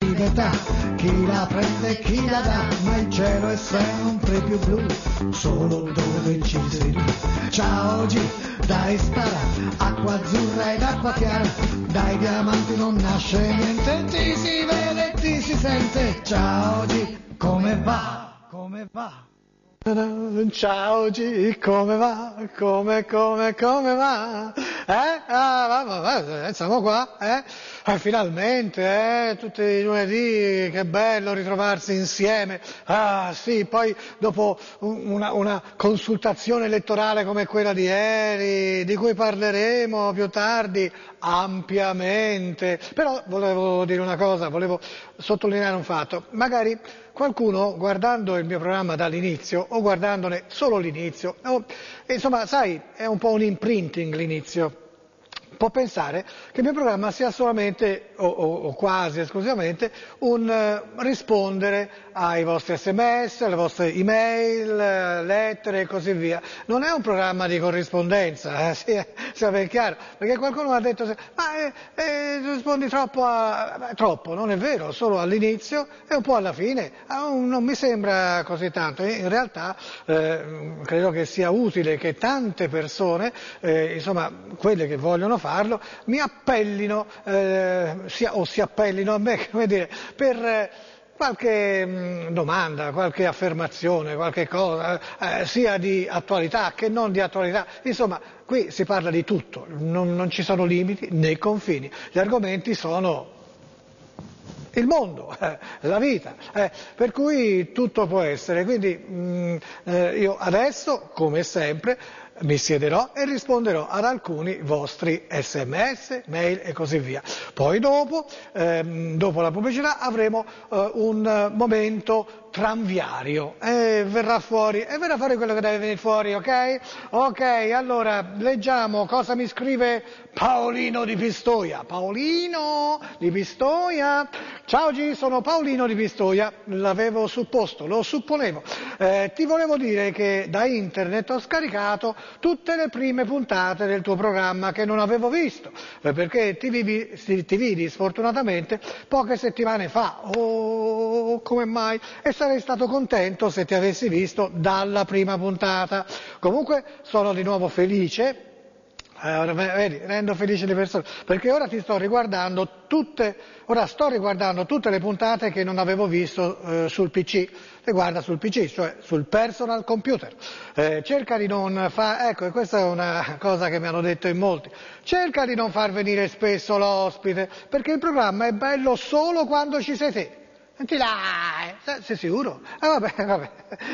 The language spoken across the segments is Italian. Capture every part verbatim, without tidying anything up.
libertà, chi la prende, chi la dà, ma il cielo è sempre più blu, solo dove ci sei tu. Ciao oggi, dai spara, acqua azzurra ed acqua chiara, dai diamanti non nasce niente, ti si vede, ti si sente. Ciao oggi, come va, come va? Ciao G, come va? Come, come, come va? Eh? Ah, va, va, va, siamo qua, eh? Ah, finalmente, eh? Tutti i lunedì, che bello ritrovarsi insieme. Ah, sì, poi dopo una, una consultazione elettorale come quella di ieri, di cui parleremo più tardi ampiamente. Però volevo dire una cosa, volevo sottolineare un fatto. Magari qualcuno, guardando il mio programma dall'inizio, o guardandone solo l'inizio, o, insomma, sai, è un po' un imprinting l'inizio, può pensare che il mio programma sia solamente, o, o, o quasi esclusivamente, un uh, rispondere ai vostri sms, alle vostre email, uh, lettere e così via. Non è un programma di corrispondenza, eh, sia, sia ben chiaro, perché qualcuno mi ha detto, ma eh, eh, rispondi troppo a... Beh, troppo, non è vero, solo all'inizio e un po' alla fine, ah, non mi sembra così tanto. In realtà eh, credo che sia utile che tante persone, eh, insomma, quelle che vogliono farlo, mi appellino, eh, sia, o si appellino a me, come dire, per eh, qualche mh, domanda, qualche affermazione, qualche cosa, eh, sia di attualità che non di attualità. Insomma, qui si parla di tutto, non, non ci sono limiti né confini. Gli argomenti sono il mondo, eh, la vita, eh, per cui tutto può essere. Quindi mh, eh, io adesso, come sempre, mi siederò e risponderò ad alcuni vostri sms, mail e così via. Poi dopo, ehm, dopo la pubblicità, avremo eh, un momento tranviario e verrà fuori, e verrà fuori quello che deve venire fuori, ok? Ok, allora leggiamo cosa mi scrive Paolino di Pistoia. Paolino di Pistoia. Ciao G, sono Paolino di Pistoia, l'avevo supposto, lo supponevo. Eh, ti volevo dire che da internet ho scaricato tutte le prime puntate del tuo programma che non avevo visto, eh, perché ti, vivi, ti vidi sfortunatamente poche settimane fa. Oh, come mai? E sarei stato contento se ti avessi visto dalla prima puntata. Comunque sono di nuovo felice. Allora, vedi, rendo felice le persone, perché ora ti sto riguardando tutte, ora sto riguardando tutte le puntate che non avevo visto eh, sul P C, le guarda sul P C, cioè sul personal computer. Eh, cerca di non far, ecco, e questa è una cosa che mi hanno detto in molti, cerca di non far venire spesso l'ospite, perché il programma è bello solo quando ci sei te. Senti là, sei sicuro? Eh, vabbè, vabbè.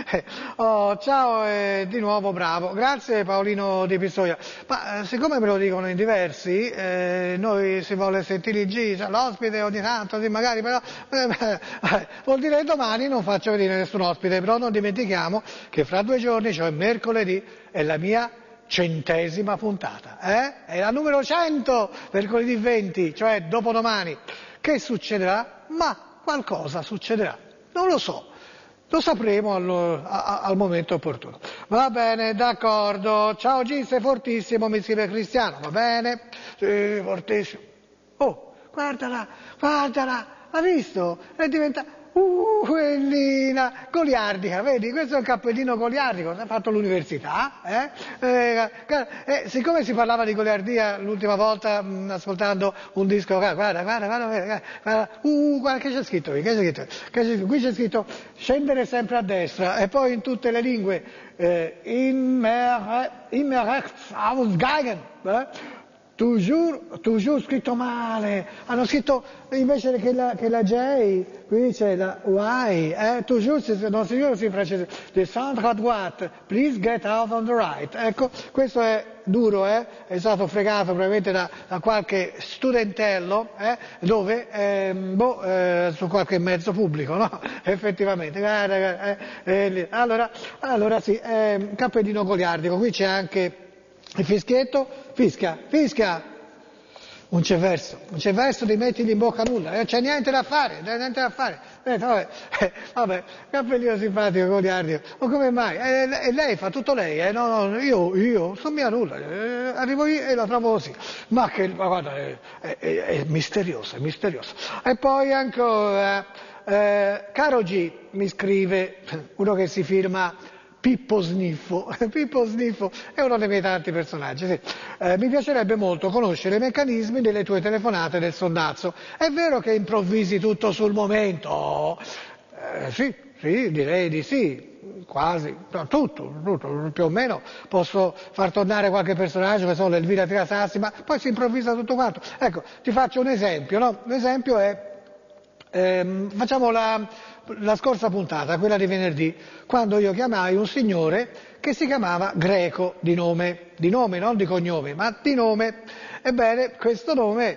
Oh, ciao e di nuovo bravo. Grazie Paolino di Pistoia. Ma eh, siccome me lo dicono in diversi, eh, noi si vuole sentire il G, cioè, l'ospite ogni tanto, sì, magari, però eh, eh, vuol dire che domani non faccio venire nessun ospite, però non dimentichiamo che fra due giorni, cioè mercoledì, è la mia centesima puntata, eh? È la numero cento, mercoledì venti, cioè dopodomani. Che succederà? Ma qualcosa succederà, non lo so, lo sapremo al, a, al momento opportuno. Va bene, d'accordo, ciao G, sei fortissimo, mi scrive Cristiano, va bene? Sì, fortissimo. Oh, guardala, guardala, ha visto? È diventata... Uh, quellina, goliardica, vedi? Questo è un cappellino goliardico, ha fatto l'università, eh? Eh, eh, siccome si parlava di goliardia l'ultima volta, mh, ascoltando un disco, guarda, guarda, guarda, guarda, guarda, uh, guarda che c'è scritto qui, che c'è scritto, che c'è scritto, qui c'è scritto scendere sempre a destra, e poi in tutte le lingue, eh, immer, immer rechts ausgeigen, eh? Toujours, toujours scritto male, hanno scritto invece che la, che la J, qui c'è la Y, eh? Toujours, non si dice in francese, descendre à droite, please get out on the right. Ecco, questo è duro, eh? È stato fregato probabilmente da, da qualche studentello, eh? Dove, eh, boh, eh, su qualche mezzo pubblico, no? Effettivamente. Eh, eh, allora, allora sì, eh, cappellino goliardico, qui c'è anche il fischietto, fischia, fischia, non c'è verso, non c'è verso di mettergli in bocca nulla, non c'è niente da fare, non c'è niente da fare. Eh, vabbè, eh, vabbè, cappellino simpatico, Goliardi, ma come mai? E eh, lei fa tutto lei, eh? No, no, io, io, non mi nulla, eh, arrivo io e la trovo così. Ma che, ma guarda, è, è, è, è misterioso, è misterioso. E poi ancora, eh, caro G, mi scrive uno che si firma Pippo Sniffo. Pippo Sniffo è uno dei miei tanti personaggi, sì. Eh, mi piacerebbe molto conoscere i meccanismi delle tue telefonate del sondazzo. È vero che improvvisi tutto sul momento? Eh, sì, sì, direi di sì, quasi, no, tutto, tutto, più o meno. Posso far tornare qualche personaggio, che sono l'Elvira Tirasassi, ma poi si improvvisa tutto quanto. Ecco, ti faccio un esempio, no? L'esempio è, ehm, facciamo la... la scorsa puntata, quella di venerdì, quando io chiamai un signore che si chiamava Greco di nome, di nome non di cognome, ma di nome. Ebbene, questo nome,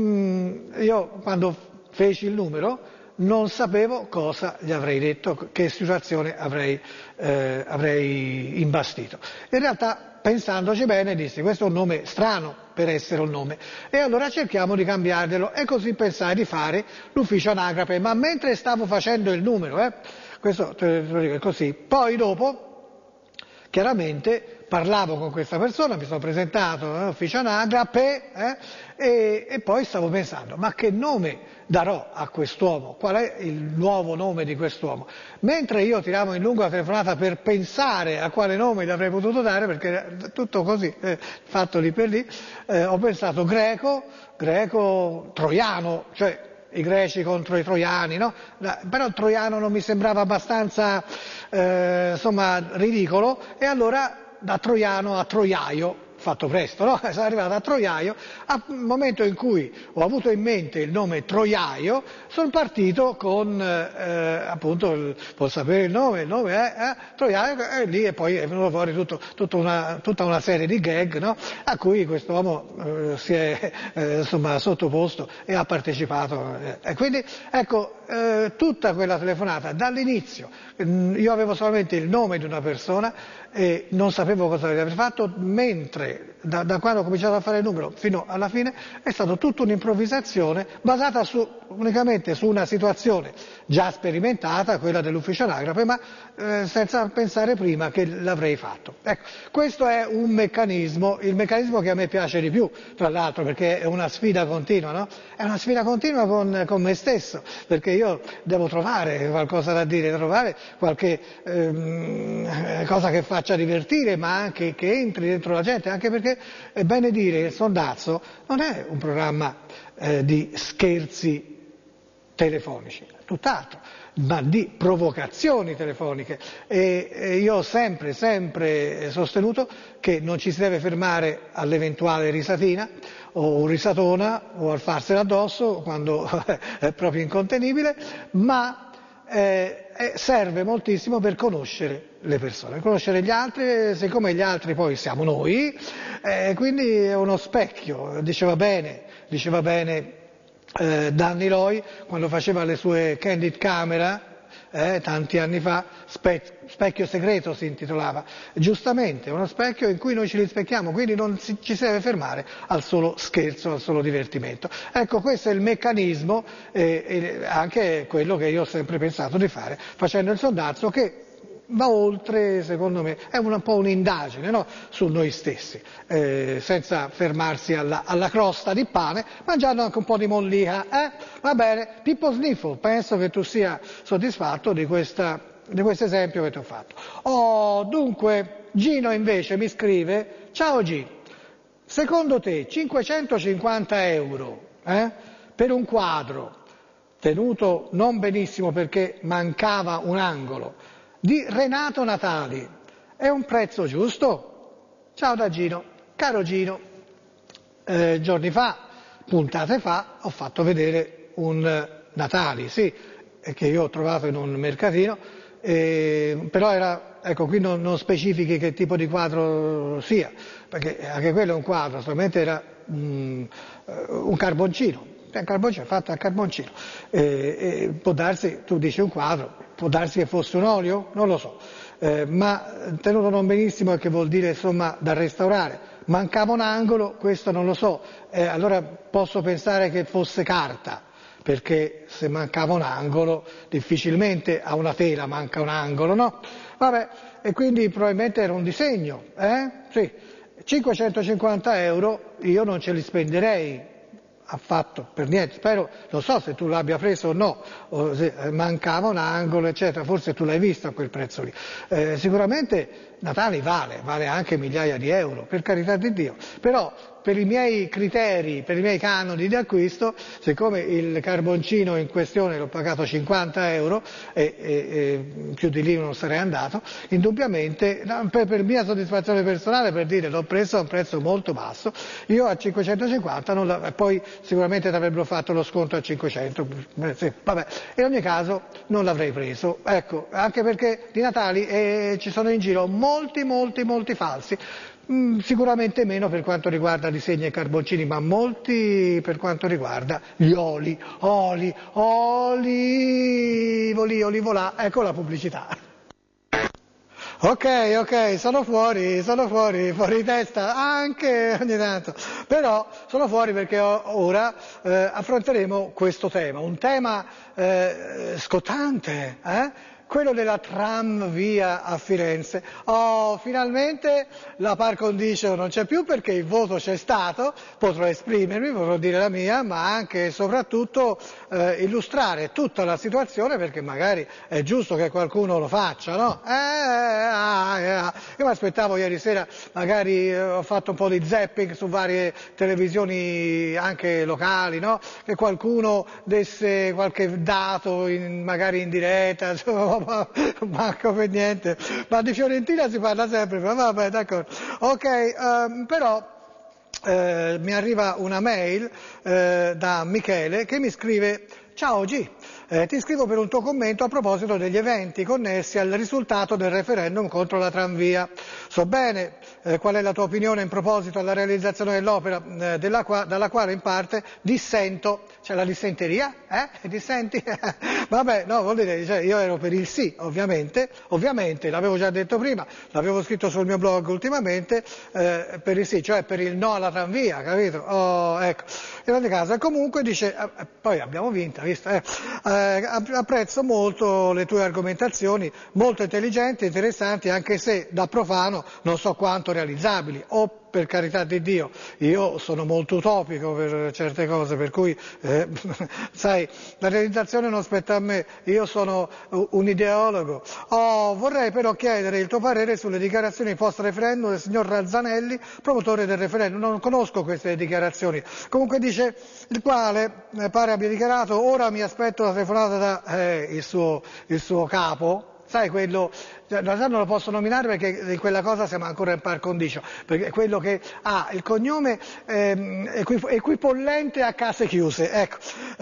mh, io quando feci il numero non sapevo cosa gli avrei detto, che situazione avrei, eh, avrei imbastito. In realtà, pensandoci bene, dissi, questo è un nome strano per essere un nome, e allora cerchiamo di cambiarglielo, e così pensai di fare l'ufficio anagrafe, ma mentre stavo facendo il numero, eh, questo te lo dico così, poi dopo, chiaramente, parlavo con questa persona, mi sono presentato all'ufficio anagrafe, eh, e, e poi stavo pensando, ma che nome darò a quest'uomo? Qual è il nuovo nome di quest'uomo? Mentre io tiravo in lungo la telefonata per pensare a quale nome gli avrei potuto dare, perché era tutto così, eh, fatto lì per lì, eh, ho pensato greco, greco troiano, cioè i greci contro i troiani, no? Però il troiano non mi sembrava abbastanza, eh, insomma, ridicolo, e allora da troiano a troiaio, fatto presto, no? Sono arrivato a troiaio, al momento in cui ho avuto in mente il nome troiaio, sono partito con, eh, appunto, il, può sapere il nome, il nome è eh, troiaio, e lì e poi è venuto fuori tutto, tutta, una, tutta una serie di gag, no? A cui quest'uomo eh, si è eh, insomma, sottoposto e ha partecipato. Eh. E quindi, ecco, eh, tutta quella telefonata, dall'inizio, io avevo solamente il nome di una persona e non sapevo cosa aver fatto, mentre da, da quando ho cominciato a fare il numero fino alla fine è stata tutta un'improvvisazione basata su, unicamente su una situazione già sperimentata, quella dell'ufficio anagrafe, ma eh, senza pensare prima che l'avrei fatto. Ecco, questo è un meccanismo, il meccanismo che a me piace di più, tra l'altro, perché è una sfida continua, no? È una sfida continua con, con me stesso, perché io devo trovare qualcosa da dire, trovare qualche ehm, cosa che faccia divertire, ma anche che entri dentro la gente, anche perché è bene dire che il Sondazzo non è un programma eh, di scherzi telefonici, tutt'altro, ma di provocazioni telefoniche, e, e io ho sempre, sempre sostenuto che non ci si deve fermare all'eventuale risatina o risatona o al farsela addosso quando è proprio incontenibile, ma eh, serve moltissimo per conoscere le persone, conoscere gli altri, siccome gli altri poi siamo noi, eh, quindi è uno specchio, diceva bene, diceva bene eh, Danny Loy quando faceva le sue Candid Camera, eh, tanti anni fa, spe- Specchio segreto si intitolava, giustamente, uno specchio in cui noi ci rispecchiamo, quindi non si, ci si deve fermare al solo scherzo, al solo divertimento. Ecco, questo è il meccanismo e eh, anche quello che io ho sempre pensato di fare facendo il Sondazzo, che va oltre, secondo me, è un po' un'indagine, no? Su noi stessi, eh, senza fermarsi alla, alla crosta di pane, mangiando anche un po' di mollica, eh? Va bene, Pippo Sniffo, penso che tu sia soddisfatto di, questa, di questo esempio che ti ho fatto. Oh, dunque, Gino invece mi scrive, ciao G, secondo te cinquecentocinquanta euro eh, per un quadro tenuto non benissimo perché mancava un angolo, di Renato Natali, è un prezzo giusto? Ciao da Gino. Caro Gino, eh, giorni fa, puntate fa, ho fatto vedere un Natali, sì, che io ho trovato in un mercatino, eh, però era, ecco, qui non, non specifichi che tipo di quadro sia, perché anche quello è un quadro, solamente era um, un carboncino. Un carboncino fatto a carboncino, eh, eh, può darsi, tu dici un quadro, può darsi che fosse un olio, non lo so, eh, ma tenuto non benissimo che vuol dire insomma da restaurare, mancava un angolo, questo non lo so, eh, allora posso pensare che fosse carta, perché se mancava un angolo difficilmente a una tela manca un angolo, no? Vabbè, e quindi probabilmente era un disegno, eh? Sì, cinquecentocinquanta euro io non ce li spenderei affatto, per niente, spero, non so se tu l'abbia preso o no, o se mancava un angolo eccetera, forse tu l'hai visto a quel prezzo lì, eh, sicuramente Natale vale, vale anche migliaia di euro, per carità di Dio, però per i miei criteri, per i miei canoni di acquisto, siccome il carboncino in questione l'ho pagato cinquanta euro e, e, e più di lì non sarei andato, indubbiamente per, per mia soddisfazione personale, per dire l'ho preso a un prezzo molto basso, io a cinquecentocinquanta non la, poi sicuramente ti avrebbero fatto lo sconto a cinquecento, sì, vabbè, in ogni caso non l'avrei preso, ecco, anche perché di Natali eh, ci sono in giro molti molti molti falsi. Mm, sicuramente meno per quanto riguarda disegni e carboncini, ma molti per quanto riguarda gli oli, oli, olivoli, olivolà, ecco la pubblicità. Ok, ok, sono fuori, sono fuori, fuori di testa, anche ogni tanto, però sono fuori perché ora eh, affronteremo questo tema, un tema eh, scottante, eh? Quello della tramvia a Firenze. Oh, finalmente la par condicio non c'è più perché il voto c'è stato, potrò esprimermi, potrò dire la mia, ma anche e soprattutto eh, illustrare tutta la situazione perché magari è giusto che qualcuno lo faccia, no? Eh, eh, eh, eh. Io mi aspettavo ieri sera, magari eh, ho fatto un po' di zapping su varie televisioni anche locali, no? Che qualcuno desse qualche dato in, magari in diretta, insomma, manco per niente, ma di Fiorentina si parla sempre, ma vabbè, d'accordo. Ok, um, però eh, mi arriva una mail eh, da Michele che mi scrive: ciao G, eh, ti scrivo per un tuo commento a proposito degli eventi connessi al risultato del referendum contro la tramvia. So bene eh, qual è la tua opinione in proposito alla realizzazione dell'opera, eh, della qua, dalla quale in parte dissento. C'è la dissenteria? Eh? Dissenti? Vabbè, no, vuol dire, cioè, io ero per il sì, ovviamente, ovviamente, l'avevo già detto prima, l'avevo scritto sul mio blog ultimamente, eh, per il sì, cioè per il no alla tramvia, capito? Oh, ecco. In ogni caso, comunque dice, eh, poi abbiamo vinto, visto? Eh, eh, apprezzo molto le tue argomentazioni, molto intelligenti, interessanti, anche se da profano non so quanto realizzabili, o per carità di Dio, io sono molto utopico per certe cose, per cui, eh, sai, la realizzazione non spetta a me, io sono un ideologo. Oh, vorrei però chiedere il tuo parere sulle dichiarazioni post referendum del signor Razzanelli, promotore del referendum. Non conosco queste dichiarazioni. Comunque dice, il quale eh, pare abbia dichiarato, ora mi aspetto la telefonata da eh, il, suo, il suo capo. Sai, quello, in realtà non lo posso nominare perché in quella cosa siamo ancora in par condicio, perché è quello che ha il cognome ehm, equipollente a case chiuse. Ecco,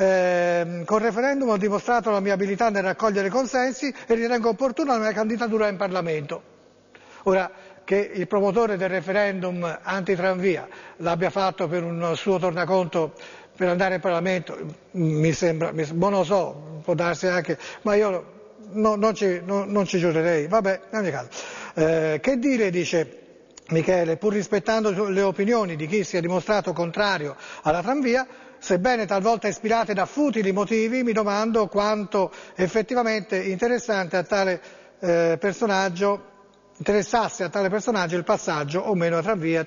ehm, col referendum ho dimostrato la mia abilità nel raccogliere consensi e ritengo opportuna la mia candidatura in Parlamento. Ora, che il promotore del referendum antitranvia l'abbia fatto per un suo tornaconto per andare in Parlamento, mi sembra, mi, non lo so, può darsi anche, ma io No, non, ci, no, non ci giurerei, vabbè, in ogni caso. Eh, che dire, dice Michele, pur rispettando le opinioni di chi si è dimostrato contrario alla tramvia, sebbene talvolta ispirate da futili motivi, mi domando quanto effettivamente interessante a tale eh, personaggio interessasse a tale personaggio il passaggio o meno a tramvia,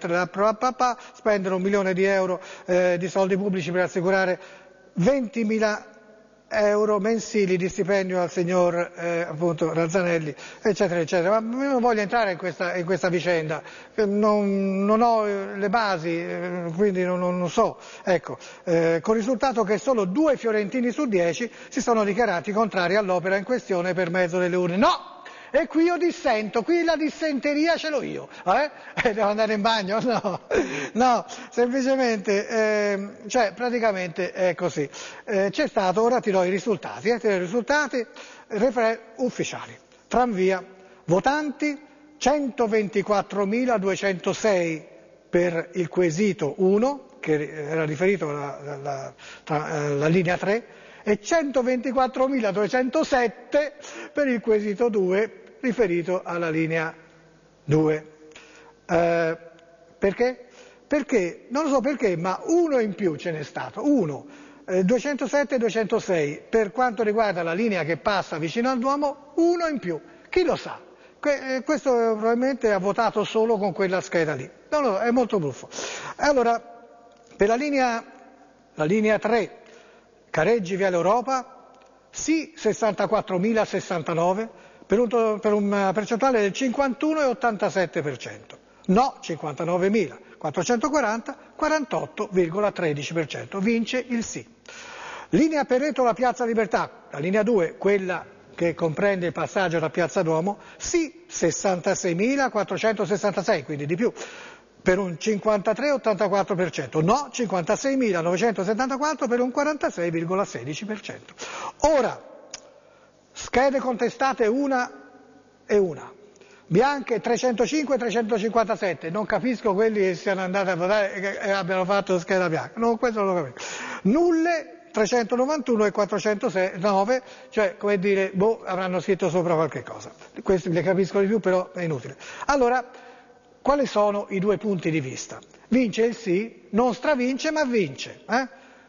spendere un milione di euro eh, di soldi pubblici per assicurare ventimila euro mensili di stipendio al signor eh, appunto Razzanelli, eccetera, eccetera. Ma io non voglio entrare in questa, in questa vicenda, non, non ho le basi, eh, quindi non, non so. Ecco, eh, con il risultato che solo due fiorentini su dieci si sono dichiarati contrari all'opera in questione per mezzo delle urne. No! E qui io dissento, qui la dissenteria ce l'ho io, eh? E devo andare in bagno? No, no, semplicemente, eh, cioè praticamente è così. Eh, c'è stato, ora ti do i risultati, eh, ti do i risultati refer- ufficiali. Tramvia, votanti centoventiquattromiladuecentosei per il quesito uno, che era riferito alla, alla, alla, alla linea tre, e centoventiquattromiladuecentosette per il quesito due, riferito alla linea due. Eh, perché? Perché, non lo so perché, ma uno in più ce n'è stato, uno, eh, duecentosette e duecentosei, per quanto riguarda la linea che passa vicino al Duomo, uno in più, chi lo sa? Que- eh, questo probabilmente ha votato solo con quella scheda lì, non lo so, è molto buffo. Allora, per la linea, la linea tre, Careggi Viale Europa, sì sessantaquattromila sessantanove, per, un, per una percentuale del cinquantuno virgola ottantasette per cento, no cinquantanovemilaquattrocentoquaranta, quarantotto virgola tredici per cento, vince il sì. Linea Peretola Piazza Libertà, la linea due, quella che comprende il passaggio da Piazza Duomo, sì sessantaseimilaquattrocentosessantasei, quindi di più, per un cinquantatré virgola ottantaquattro per cento, no cinquantaseimilanovecentosessantaquattro per un quarantasei virgola sedici per cento. Ora, schede contestate una e una, bianche trecentocinque e trecentocinquantasette, non capisco quelli che siano andati a votare e che abbiano fatto scheda bianca, no, questo non lo capisco. Nulle trecentonovantuno e quattrocentonove, cioè come dire, boh, avranno scritto sopra qualche cosa. Questi le capisco di più, però è inutile. Allora, quali sono i due punti di vista? Vince il sì, non stravince ma vince, eh?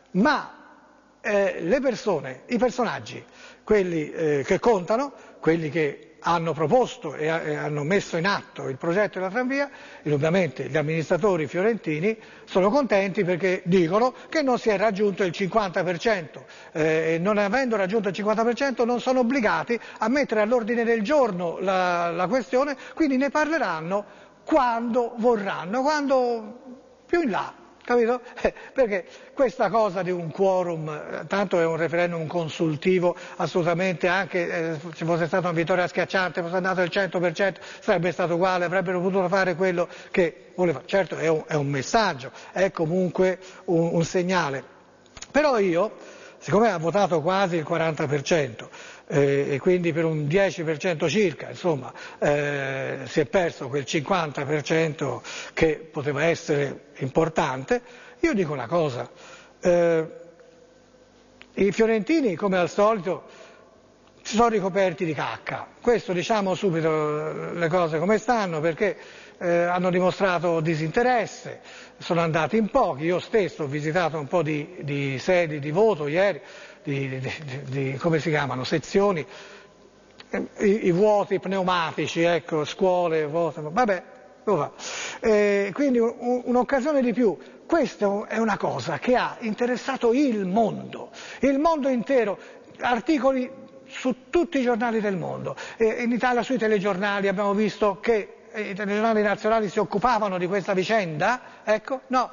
Ma eh, le persone, i personaggi, quelli eh, che contano, quelli che hanno proposto e, e hanno messo in atto il progetto della tranvia, indubbiamente gli amministratori fiorentini sono contenti perché dicono che non si è raggiunto il cinquanta per cento eh, e non avendo raggiunto il cinquanta per cento non sono obbligati a mettere all'ordine del giorno la, la questione, quindi ne parleranno quando vorranno, quando più in là. Capito? Eh, perché questa cosa di un quorum, eh, tanto è un referendum consultivo, assolutamente anche eh, se fosse stata una vittoria schiacciante, fosse andato il cento per cento, sarebbe stato uguale, avrebbero potuto fare quello che voleva. Certo è un, è un messaggio, è comunque un, un segnale. Però io, siccome ha votato quasi il quaranta per cento, eh, e quindi per un dieci per cento circa, insomma, eh, si è perso quel cinquanta per cento che poteva essere importante, io dico una cosa, eh, i fiorentini come al solito si sono ricoperti di cacca, questo diciamo subito le cose come stanno, perché eh, hanno dimostrato disinteresse, sono andati in pochi, io stesso ho visitato un po' di, di sedi di voto ieri, di, di, di, di come si chiamano, sezioni, i, i vuoti pneumatici, ecco, scuole, vuote, vabbè, lo fa. Eh, quindi un, un'occasione di più. Questa è una cosa che ha interessato il mondo, il mondo intero, articoli su tutti i giornali del mondo. Eh, in Italia sui telegiornali abbiamo visto che i telegiornali nazionali si occupavano di questa vicenda, ecco, no,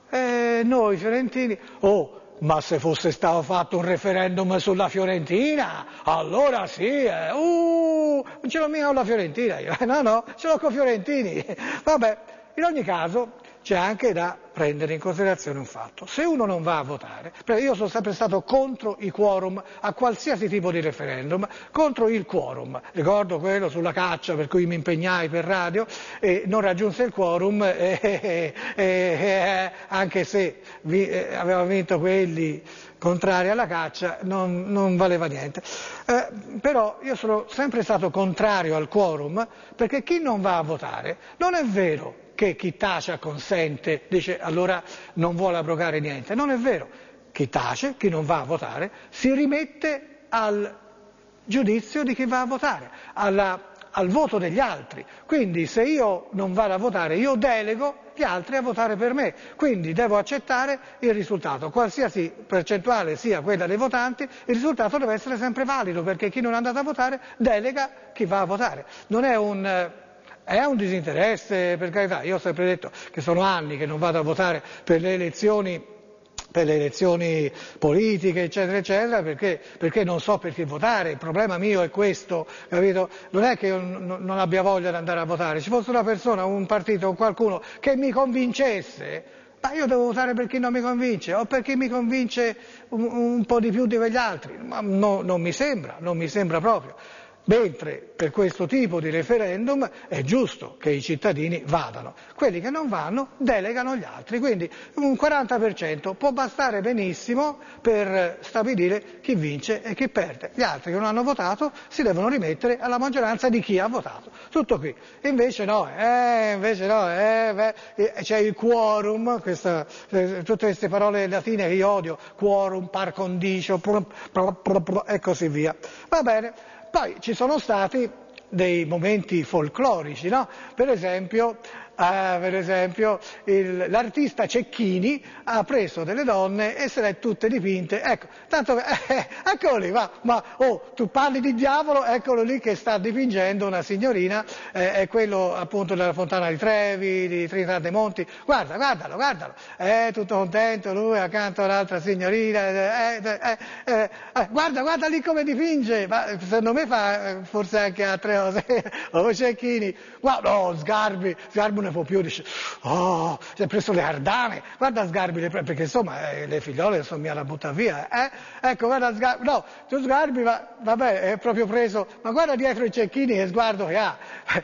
eh, noi fiorentini, oh, ma se fosse stato fatto un referendum sulla Fiorentina, allora sì, eh, uh, non ce l'ho mica con la Fiorentina, io, no, no, ce l'ho con i fiorentini, vabbè, in ogni caso c'è anche da prendere in considerazione un fatto, se uno non va a votare, perché io sono sempre stato contro i quorum a qualsiasi tipo di referendum, contro il quorum, ricordo quello sulla caccia per cui mi impegnai per radio e non raggiunse il quorum, eh, eh, eh, eh, anche se vi, eh, aveva vinto quelli contrari alla caccia, non, non valeva niente. Eh, però io sono sempre stato contrario al quorum perché chi non va a votare non è vero che chi tace acconsente, dice allora non vuole abrogare niente, non è vero, chi tace, chi non va a votare, si rimette al giudizio di chi va a votare, alla, al voto degli altri, quindi se io non vado a votare io delego gli altri a votare per me, quindi devo accettare il risultato, qualsiasi percentuale sia quella dei votanti, il risultato deve essere sempre valido perché chi non è andato a votare delega chi va a votare, non è un... È un disinteresse, per carità, io ho sempre detto che sono anni che non vado a votare per le elezioni, per le elezioni politiche, eccetera, eccetera, perché, perché non so per chi votare, il problema mio è questo, capito? Non è che io non, non abbia voglia di andare a votare, se fosse una persona, un partito o qualcuno che mi convincesse, ma io devo votare per chi non mi convince, o per chi mi convince un, un po' di più di quegli altri, ma no, non mi sembra, non mi sembra proprio. Mentre per questo tipo di referendum è giusto che i cittadini vadano, quelli che non vanno delegano gli altri, quindi un quaranta per cento può bastare benissimo per stabilire chi vince e chi perde. Gli altri che non hanno votato si devono rimettere alla maggioranza di chi ha votato. Tutto qui. Invece no, eh, invece no, eh, beh, c'è il quorum, questa, eh, tutte queste parole latine che io odio, quorum, par condicio, pr, pr, pr, pr, e così via. Va bene. Poi ci sono stati dei momenti folclorici, no? Per esempio, eh, per esempio il, l'artista Cecchini ha preso delle donne e se le ha tutte dipinte, ecco, tanto, eh, eccolo lì, ma, ma oh, tu parli di diavolo, eccolo lì che sta dipingendo una signorina, eh, è quello appunto della Fontana di Trevi, di Trinità dei Monti, guarda, guardalo, guardalo, è tutto contento lui accanto all'altra signorina, eh, eh, eh, eh, guarda, guarda lì come dipinge, ma secondo me fa forse anche altre cose, oh Cecchini, guarda, no, Sgarbi, Sgarbi ne può più, dice, oh, si è preso le ardane, guarda Sgarbi, le, perché insomma eh, le figliole sono mia la butta via, eh? Ecco, guarda Sgarbi, no, tu Sgarbi, va, vabbè, è proprio preso, ma guarda dietro i Cecchini che sguardo che ha.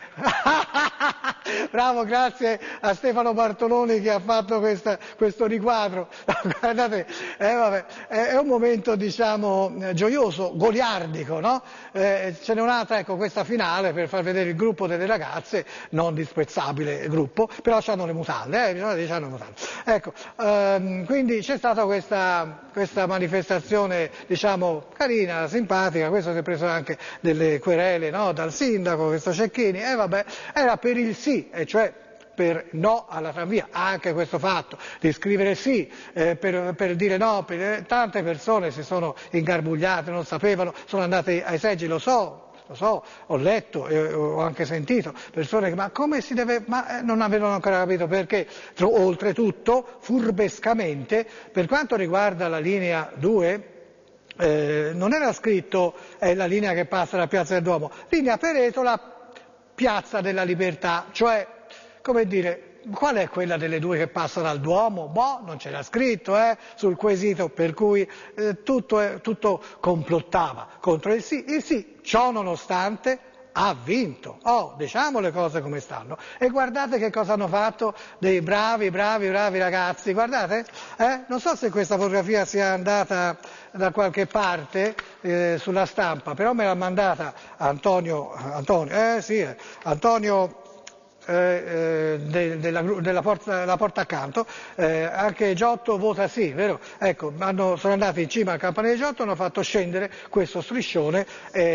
Bravo, grazie a Stefano Bartoloni che ha fatto questa, questo riquadro. Guardate, eh, vabbè, è un momento diciamo gioioso, goliardico, no? Eh, ce n'è un'altra, ecco, questa finale per far vedere il gruppo delle ragazze, non disprezzabile gruppo, però hanno le mutande, eh, bisogna dire c'hanno le mutande. Ecco, ehm, quindi c'è stata questa, questa manifestazione, diciamo, carina, simpatica, questo si è preso anche delle querele, no? Dal sindaco, questo Cecchini, e eh, vabbè, era per il sì, e cioè per no alla tramvia, anche questo fatto di scrivere sì, eh, per, per dire no, per, eh, tante persone si sono ingarbugliate, non sapevano, sono andate ai seggi, lo so, lo so, ho letto e ho anche sentito persone che ma come si deve, ma eh, non avevano ancora capito perché, Tro, oltretutto furbescamente, per quanto riguarda la linea due, eh, non era scritto è la linea che passa da Piazza del Duomo, linea Peretola, Piazza della Libertà, cioè come dire, qual è quella delle due che passa dal Duomo? Boh, non c'era scritto eh, sul quesito, per cui eh, tutto, eh, tutto complottava contro il sì. Il sì, ciò nonostante, ha vinto. Oh, diciamo le cose come stanno. E guardate che cosa hanno fatto dei bravi, bravi, bravi ragazzi. Guardate, eh? Non so se questa fotografia sia andata da qualche parte eh, sulla stampa, però me l'ha mandata Antonio, Antonio, eh sì, eh, Antonio Eh, eh, de, della, della porta, la porta accanto, eh, anche Giotto vota sì, vero? Ecco, hanno, sono andati in cima al campanile di Giotto, hanno fatto scendere questo striscione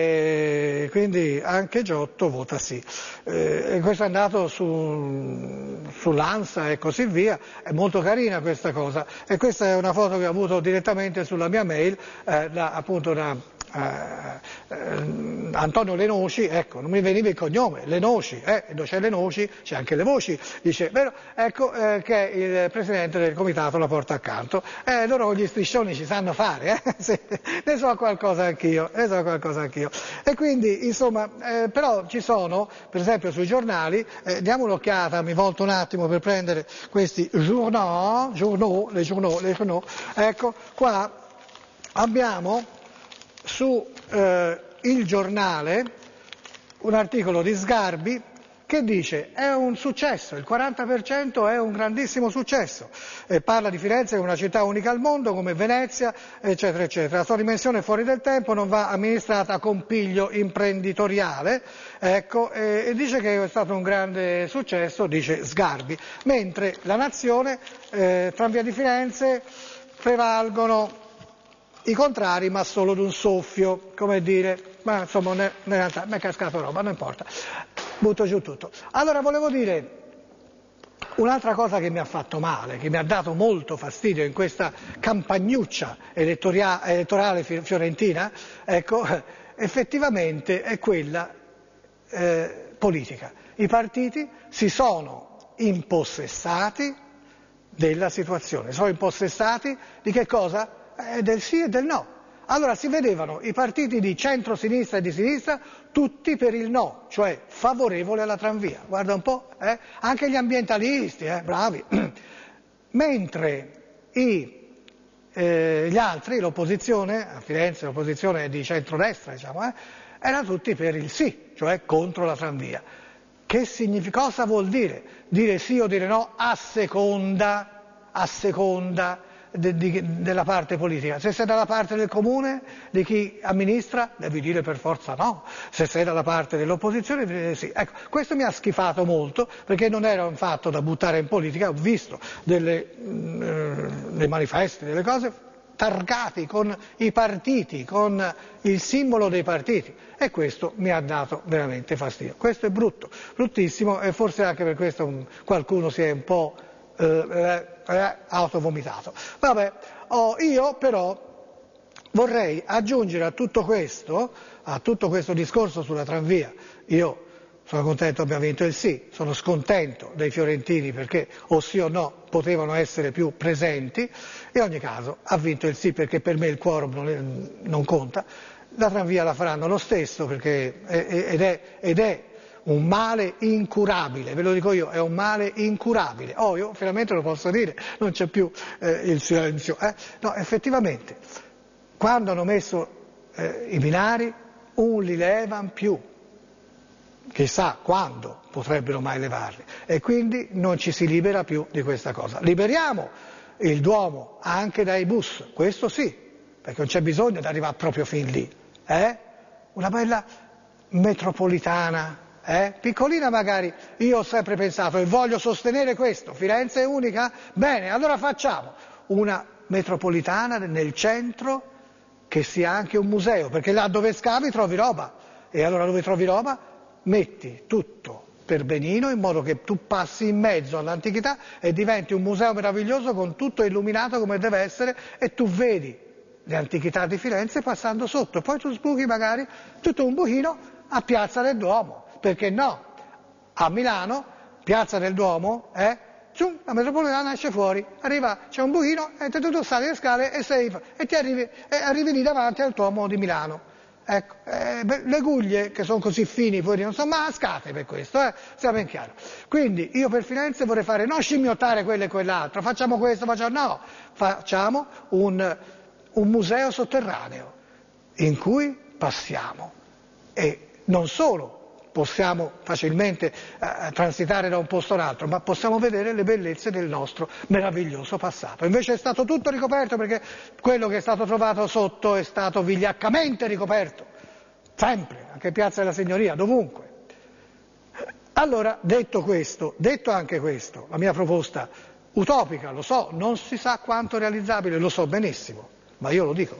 e quindi anche Giotto vota sì. Eh, e questo è andato su, sull'Ansa e così via, è molto carina questa cosa e questa è una foto che ho avuto direttamente sulla mia mail, eh, da, appunto da Uh, uh, Antonio Lenoci, ecco, non mi veniva il cognome, Lenoci, eh, dove c'è Lenoci c'è anche le voci, dice, vero? Ecco eh, che è il presidente del comitato La Porta Accanto, eh, loro con gli striscioni ci sanno fare, eh? Sì, ne so qualcosa anch'io, ne so qualcosa anch'io. E quindi, insomma, eh, però ci sono, per esempio sui giornali, eh, diamo un'occhiata, mi volto un attimo per prendere questi journaux, journaux, les journaux, les journaux, ecco, qua abbiamo su eh, Il Giornale un articolo di Sgarbi che dice è un successo, il quaranta per cento è un grandissimo successo, e parla di Firenze come una città unica al mondo, come Venezia, eccetera, eccetera. La sua dimensione fuori del tempo non va amministrata con piglio imprenditoriale, ecco, e, e dice che è stato un grande successo, dice Sgarbi, mentre La Nazione, eh, Tranvia di Firenze, prevalgono i contrari, ma solo d'un soffio, come dire, ma insomma in realtà mi è cascato roba, non importa, butto giù tutto. Allora volevo dire un'altra cosa che mi ha fatto male, che mi ha dato molto fastidio in questa campagnuccia elettorale fiorentina, ecco, effettivamente è quella eh, politica. I partiti si sono impossessati della situazione, sono impossessati di che cosa? Eh, del sì e del no. Allora si vedevano i partiti di centro-sinistra e di sinistra tutti per il no, cioè favorevole alla tranvia. Guarda un po', eh? Anche gli ambientalisti, eh? Bravi. Mentre i eh, gli altri, l'opposizione, a Firenze l'opposizione di centrodestra, diciamo, eh, erano tutti per il sì, cioè contro la tranvia. Che significa, cosa vuol dire? Dire sì o dire no a seconda, a seconda de, de, della parte politica. Se sei dalla parte del comune, di chi amministra, devi dire per forza no. Se sei dalla parte dell'opposizione, devi dire sì. Ecco, questo mi ha schifato molto, perché non era un fatto da buttare in politica. Ho visto delle, mh, dei manifesti, delle cose targati con i partiti, con il simbolo dei partiti, e questo mi ha dato veramente fastidio. Questo è brutto, bruttissimo, e forse anche per questo qualcuno si è un po' eh, eh, autovomitato. Vabbè, oh, io però vorrei aggiungere a tutto questo, a tutto questo discorso sulla tranvia, io sono contento abbia vinto il sì, sono scontento dei fiorentini perché o sì o no potevano essere più presenti, in ogni caso ha vinto il sì perché per me il quorum non, è, non conta, la tranvia la faranno lo stesso perché è, ed, è, ed è un male incurabile, ve lo dico io, è un male incurabile, oh io finalmente lo posso dire, non c'è più eh, il silenzio, eh? No, effettivamente, quando hanno messo eh, i binari, un li levan più. Chissà quando potrebbero mai levarli, e quindi non ci si libera più di questa cosa. Liberiamo il Duomo anche dai bus, questo sì, perché non c'è bisogno di arrivare proprio fin lì, eh? Una bella metropolitana, eh? Piccolina magari, io ho sempre pensato e voglio sostenere questo, Firenze è unica? Bene, allora facciamo una metropolitana nel centro che sia anche un museo, perché là dove scavi trovi roba, e allora dove trovi roba? Metti tutto per benino in modo che tu passi in mezzo all'antichità e diventi un museo meraviglioso con tutto illuminato come deve essere, e tu vedi le antichità di Firenze passando sotto, poi tu sbuchi magari tutto un buchino a Piazza del Duomo, perché no? A Milano, Piazza del Duomo, eh? Cium, la metropolitana esce fuori, arriva, c'è un buchino e tu, tu sali le scale e, sei, e ti arrivi, e arrivi lì davanti al Duomo di Milano. Ecco, eh, le guglie che sono così fini, poi non sono mascate per questo, eh, siamo in chiaro. Quindi io per Firenze vorrei fare, non scimmiottare quello e quell'altro, facciamo questo, facciamo, no, facciamo un, un museo sotterraneo in cui passiamo, e non solo possiamo facilmente eh, transitare da un posto all'altro, ma possiamo vedere le bellezze del nostro meraviglioso passato. Invece è stato tutto ricoperto, perché quello che è stato trovato sotto è stato vigliaccamente ricoperto, sempre, anche Piazza della Signoria, dovunque. Allora, detto questo, detto anche questo, la mia proposta utopica, lo so, non si sa quanto realizzabile, lo so benissimo, ma io lo dico.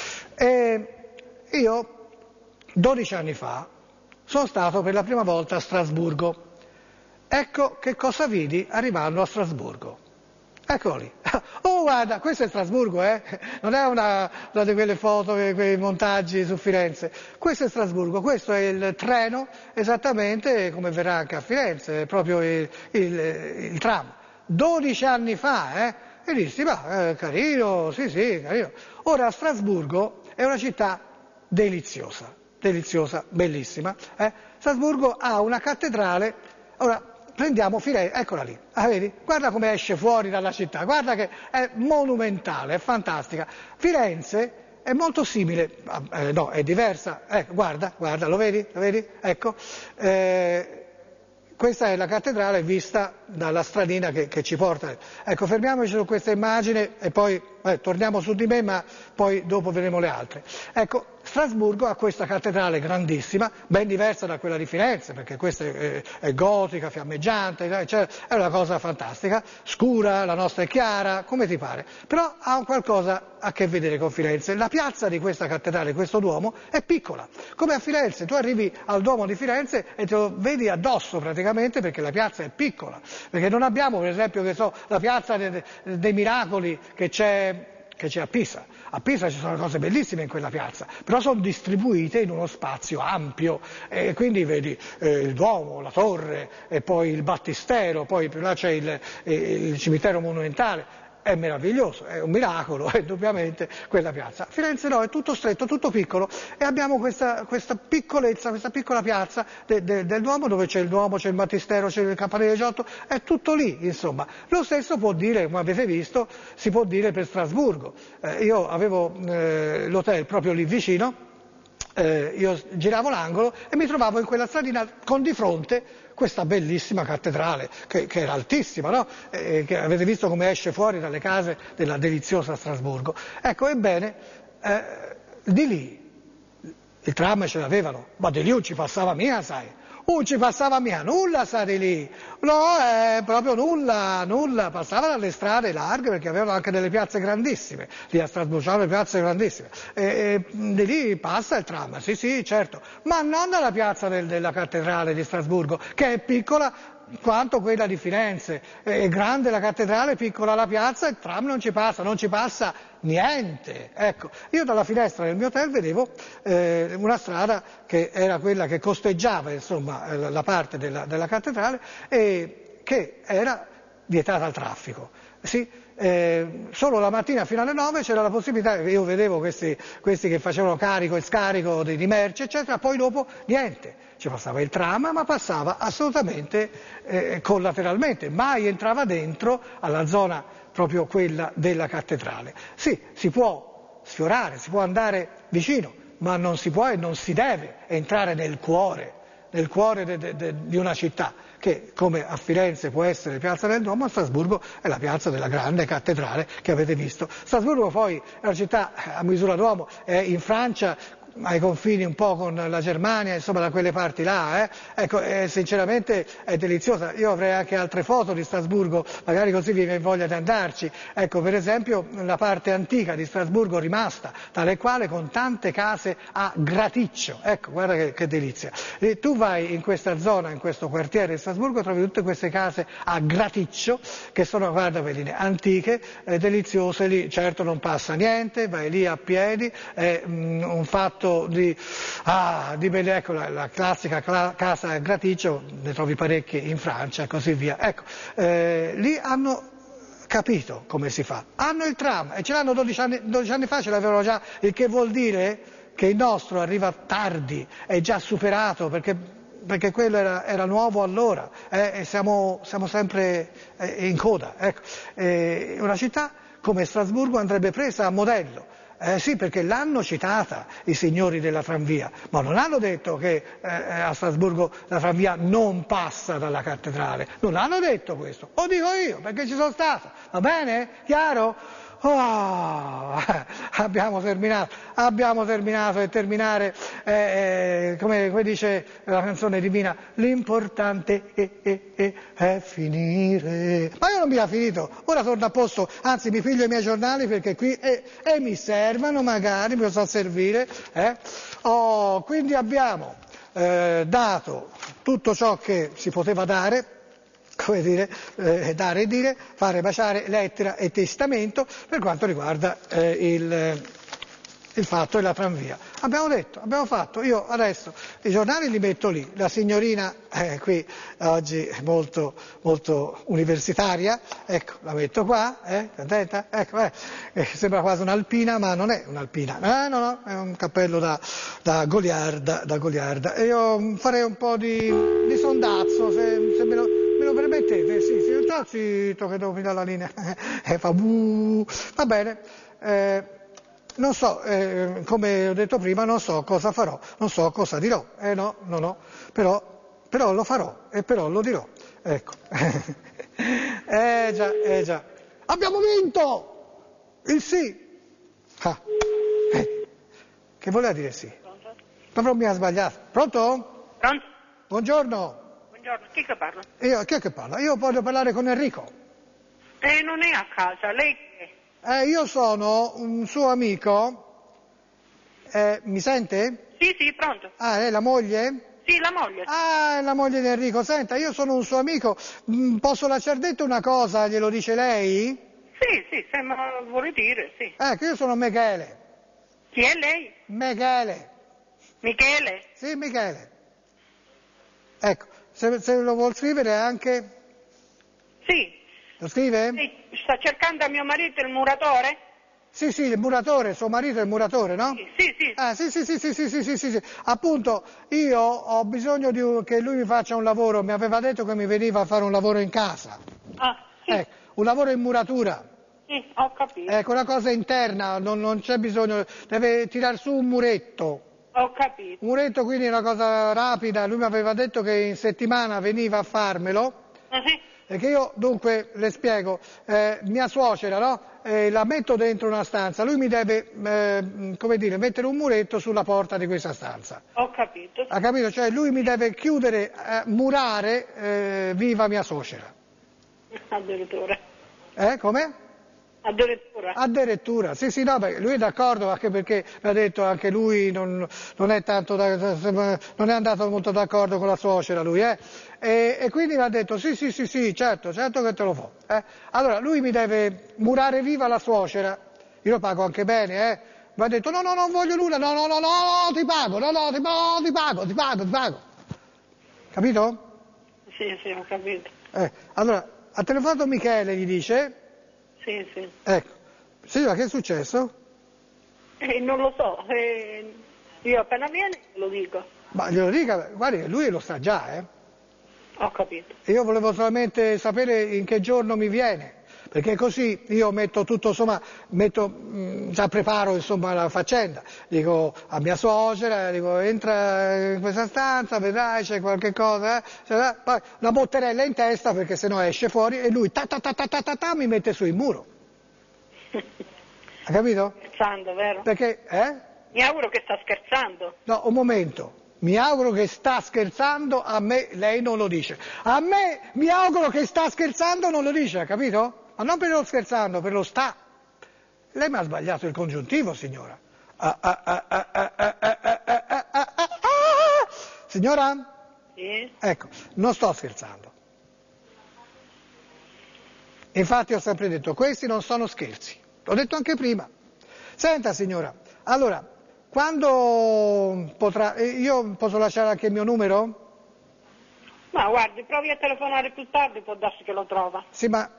E io, dodici anni fa, sono stato per la prima volta a Strasburgo. Ecco che cosa vidi arrivando a Strasburgo. Eccolo lì. Oh, guarda, questo è Strasburgo, eh? Non è una, una di quelle foto, quei montaggi su Firenze. Questo è Strasburgo, questo è il treno, esattamente come verrà anche a Firenze, è proprio il, il, il tram. dodici anni fa, eh? E dissi, ma, eh, carino, sì, sì, carino. Ora, Strasburgo è una città deliziosa. deliziosa, bellissima. Eh? Strasburgo ha una cattedrale, ora prendiamo Firenze, eccola lì, ah, vedi? Guarda come esce fuori dalla città, guarda che è monumentale, è fantastica. Firenze è molto simile, eh, no, è diversa, ecco, guarda, guarda, lo vedi? Lo vedi? Ecco, eh, questa è la cattedrale vista dalla stradina che, che ci porta. Ecco, fermiamoci su questa immagine e poi eh, torniamo su di me, ma poi dopo vedremo le altre. Ecco, Strasburgo ha questa cattedrale grandissima, ben diversa da quella di Firenze, perché questa è, è gotica, fiammeggiante, cioè, è una cosa fantastica, scura, la nostra è chiara, come ti pare. Però ha qualcosa a che vedere con Firenze. La piazza di questa cattedrale, questo Duomo, è piccola. Come a Firenze, tu arrivi al Duomo di Firenze e te lo vedi addosso praticamente, perché la piazza è piccola. Perché non abbiamo, per esempio, che so, la piazza de, de, dei Miracoli che c'è che c'è a Pisa. A Pisa ci sono cose bellissime in quella piazza, però sono distribuite in uno spazio ampio, e quindi vedi eh, il Duomo, la Torre, e poi il Battistero, poi più là c'è il, il cimitero monumentale. è meraviglioso, è un miracolo, è indubbiamente quella piazza. Firenze no, è tutto stretto, tutto piccolo e abbiamo questa, questa piccolezza, questa piccola piazza de, de, del Duomo dove c'è il Duomo, c'è il Battistero, c'è il Campanile Giotto, è tutto lì, insomma. Lo stesso può dire, come avete visto, si può dire per Strasburgo. Eh, io avevo eh, l'hotel proprio lì vicino. Eh, io giravo l'angolo e mi trovavo in quella stradina con di fronte questa bellissima cattedrale che, che era altissima, no? Eh, che avete visto come esce fuori dalle case della deliziosa Strasburgo. Ecco, ebbene, eh, di lì il tram ce l'avevano, ma di lì non ci passava mia, sai. Non ci passava mia nulla, sa di lì. No, eh, proprio nulla, nulla. Passava dalle strade larghe perché avevano anche delle piazze grandissime. Lì a Strasburgo c'erano le piazze grandissime. E, e di lì passa il tram, sì, sì, certo. Ma non dalla piazza del, della cattedrale di Strasburgo, che è piccola quanto quella di Firenze. È grande la cattedrale, piccola la piazza, il tram non ci passa, non ci passa niente. Ecco, io dalla finestra del mio hotel vedevo eh, una strada che era quella che costeggiava, insomma, la parte della, della cattedrale e che era vietata al traffico. Sì, eh, solo la mattina fino alle nove c'era la possibilità, io vedevo questi, questi che facevano carico e scarico di, di merci, eccetera, poi dopo niente. Ci passava il tram, ma passava assolutamente eh, collateralmente, mai entrava dentro alla zona proprio quella della cattedrale. Sì, si può sfiorare, si può andare vicino, ma non si può e non si deve entrare nel cuore, nel cuore de, de, de, di una città, che come a Firenze può essere Piazza del Duomo, a Strasburgo è la piazza della grande cattedrale che avete visto. Strasburgo poi è una città a misura d'uomo, è in Francia, ai confini un po' con la Germania, insomma da quelle parti là, eh? Ecco, eh, sinceramente è deliziosa. Io avrei anche altre foto di Strasburgo, magari così vi viene voglia di andarci. Ecco, per esempio la parte antica di Strasburgo rimasta, tale quale con tante case a graticcio. Ecco, guarda che, che delizia. E tu vai in questa zona, in questo quartiere di Strasburgo, trovi tutte queste case a graticcio, che sono, guarda, vedine, antiche, eh, deliziose, lì certo non passa niente, vai lì a piedi, è mm, un fatto Di, ah, di belle, ecco la, la classica cla- casa a graticcio, ne trovi parecchie in Francia e così via. Ecco, eh, lì hanno capito come si fa, hanno il tram e ce l'hanno dodici anni, dodici anni fa, ce l'avevano già, il che vuol dire che il nostro arriva tardi, è già superato perché, perché quello era, era nuovo allora eh, e siamo, siamo sempre eh, in coda. Ecco. Eh, una città come Strasburgo andrebbe presa a modello. Eh sì, perché l'hanno citata i signori della tranvia, ma non hanno detto che eh, a Strasburgo la tranvia non passa dalla cattedrale, non hanno detto questo, lo dico io perché ci sono stato, va bene? Chiaro? Oh, abbiamo terminato, abbiamo terminato e terminare, eh, eh, come, come dice la canzone divina, l'importante è, è, è, è finire. Ma io non mi ha finito, ora torno a posto, anzi mi piglio i miei giornali perché qui eh, eh, mi servono magari, mi posso servire. Eh. Oh, quindi abbiamo eh, dato tutto ciò che si poteva dare, come dire, eh, dare e dire, fare baciare lettera e testamento per quanto riguarda eh, il, il fatto della tranvia. Abbiamo detto, abbiamo fatto, io adesso i giornali li metto lì, la signorina eh, qui oggi è molto, molto universitaria, ecco, la metto qua, eh, contenta? Ecco, eh, eh, sembra quasi un'alpina, ma non è un'alpina, eh, no, no, è un cappello da, da goliarda, da goliarda. E io farei un po' di, di sondazzo, se, se me lo... Me lo permettete? Sì, sì, sto zitto che devo finire la linea. E fa buh. Va bene. Eh, non so, eh, come ho detto prima, non so cosa farò, non so cosa dirò. Eh no, no, no. Però, però lo farò e però lo dirò. Ecco. eh già, eh già. Abbiamo vinto! Il sì! Ah. Eh. Che voleva dire sì? Pronto? Però mi ha sbagliato. Pronto? Pronto? Buongiorno. Buongiorno, chi che parla? Io, chi è che parla? Io voglio parlare con Enrico. Eh, non è a casa, lei che Eh, io sono un suo amico. Eh, mi sente? è? Sì, sì, pronto. Ah, è la moglie? Sì, la moglie. Ah, è la moglie di Enrico. Senta, io sono un suo amico. Mm, posso lasciar detto una cosa? Glielo dice lei? Sì, sì, se me lo vuole dire, sì. Ecco, io sono Michele. Chi è lei? Michele. Michele? Sì, Michele. Ecco, se, se lo vuol scrivere anche... Sì. Lo scrive? Sì, sta cercando a mio marito il muratore? Sì, sì, il muratore, suo marito è il muratore, no? Sì, sì, sì. Ah, sì, sì, sì, sì, sì, sì, sì, sì, sì. Appunto, io ho bisogno di un- che lui mi faccia un lavoro, mi aveva detto che mi veniva a fare un lavoro in casa. Ah, sì, Ecco, un lavoro in muratura. sì, ho capito. Ecco, una cosa interna, non, non c'è bisogno, deve tirar su un muretto. Ho capito. Un muretto quindi è una cosa rapida, lui mi aveva detto che in settimana veniva a farmelo. Ah, sì? Perché io, dunque, le spiego, eh, mia suocera, no? Eh, la metto dentro una stanza, lui mi deve, eh, come dire, mettere un muretto sulla porta di questa stanza. Ho capito. Ha capito? Cioè lui mi deve chiudere, eh, murare, eh, viva mia suocera. Addirittura. Eh, come? Addirittura. Addirittura, sì sì, no, beh, lui è d'accordo anche perché mi ha detto anche lui non, non è tanto da, non è andato molto d'accordo con la suocera lui, eh? E, e quindi mi ha detto sì sì sì sì, certo, certo che te lo fa. Eh? Allora lui mi deve murare viva la suocera, io lo pago anche bene, eh? Mi ha detto no no non voglio nulla, no no no no, ti pago, no no ti, no, ti pago, ti pago, ti pago. Capito? Sì, sì, ho capito. Eh, allora, ha telefonato Michele, gli dice, Sì, sì. ecco, signora che è successo? Eh, non lo so, eh, io appena viene lo dico. Ma glielo dica, guardi, lui lo sa già, eh. Ho capito. Io volevo solamente sapere in che giorno mi viene, perché così io metto tutto, insomma, metto, mh, già preparo insomma la faccenda. Dico a mia suocera, dico entra in questa stanza, vedrai c'è qualche cosa, eh? Poi una botterella in testa perché sennò esce fuori e lui ta ta ta ta ta ta, ta mi mette su il muro. Ha capito? Scherzando, vero? Perché, eh? Mi auguro che sta scherzando. No, un momento. Mi auguro che sta scherzando, a me lei non lo dice. A me mi auguro che sta scherzando, non lo dice, ha capito? Ma non per lo scherzando, per lo sta. Lei mi ha sbagliato il congiuntivo, signora. Ah, ah, ah, ah, ah, ah, ah, ah, ah, ah, ah, ah. Signora? Sì? Ecco, non sto scherzando. Infatti ho sempre detto, questi non sono scherzi. L'ho detto anche prima. Senta, signora, allora, quando potrà... eh, io posso lasciare anche il mio numero? Ma guardi, provi a telefonare più tardi, può darsi che lo trova. Sì, ma...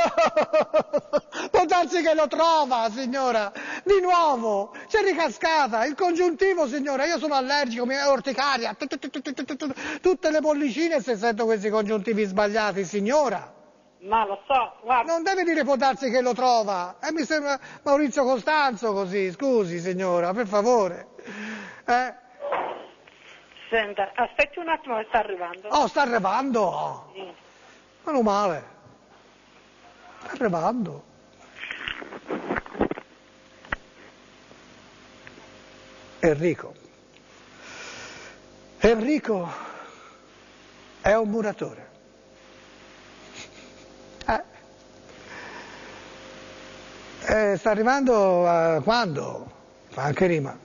Può darsi che lo trova, signora! Di nuovo! C'è ricascata! Il congiuntivo, signora! Io sono allergico, mi è orticaria! Tutte le bollicine se sento questi congiuntivi sbagliati, signora! Ma lo so, guarda. Non deve dire può darsi che lo trova! Eh, mi sembra Maurizio Costanzo così, scusi, signora, per favore! Eh? Senta, aspetti un attimo che sta arrivando. Oh, sta arrivando! Sì. Meno male! Sta arrivando! Enrico. Enrico è un muratore. Eh. Eh, sta arrivando a quando? Fa anche rima.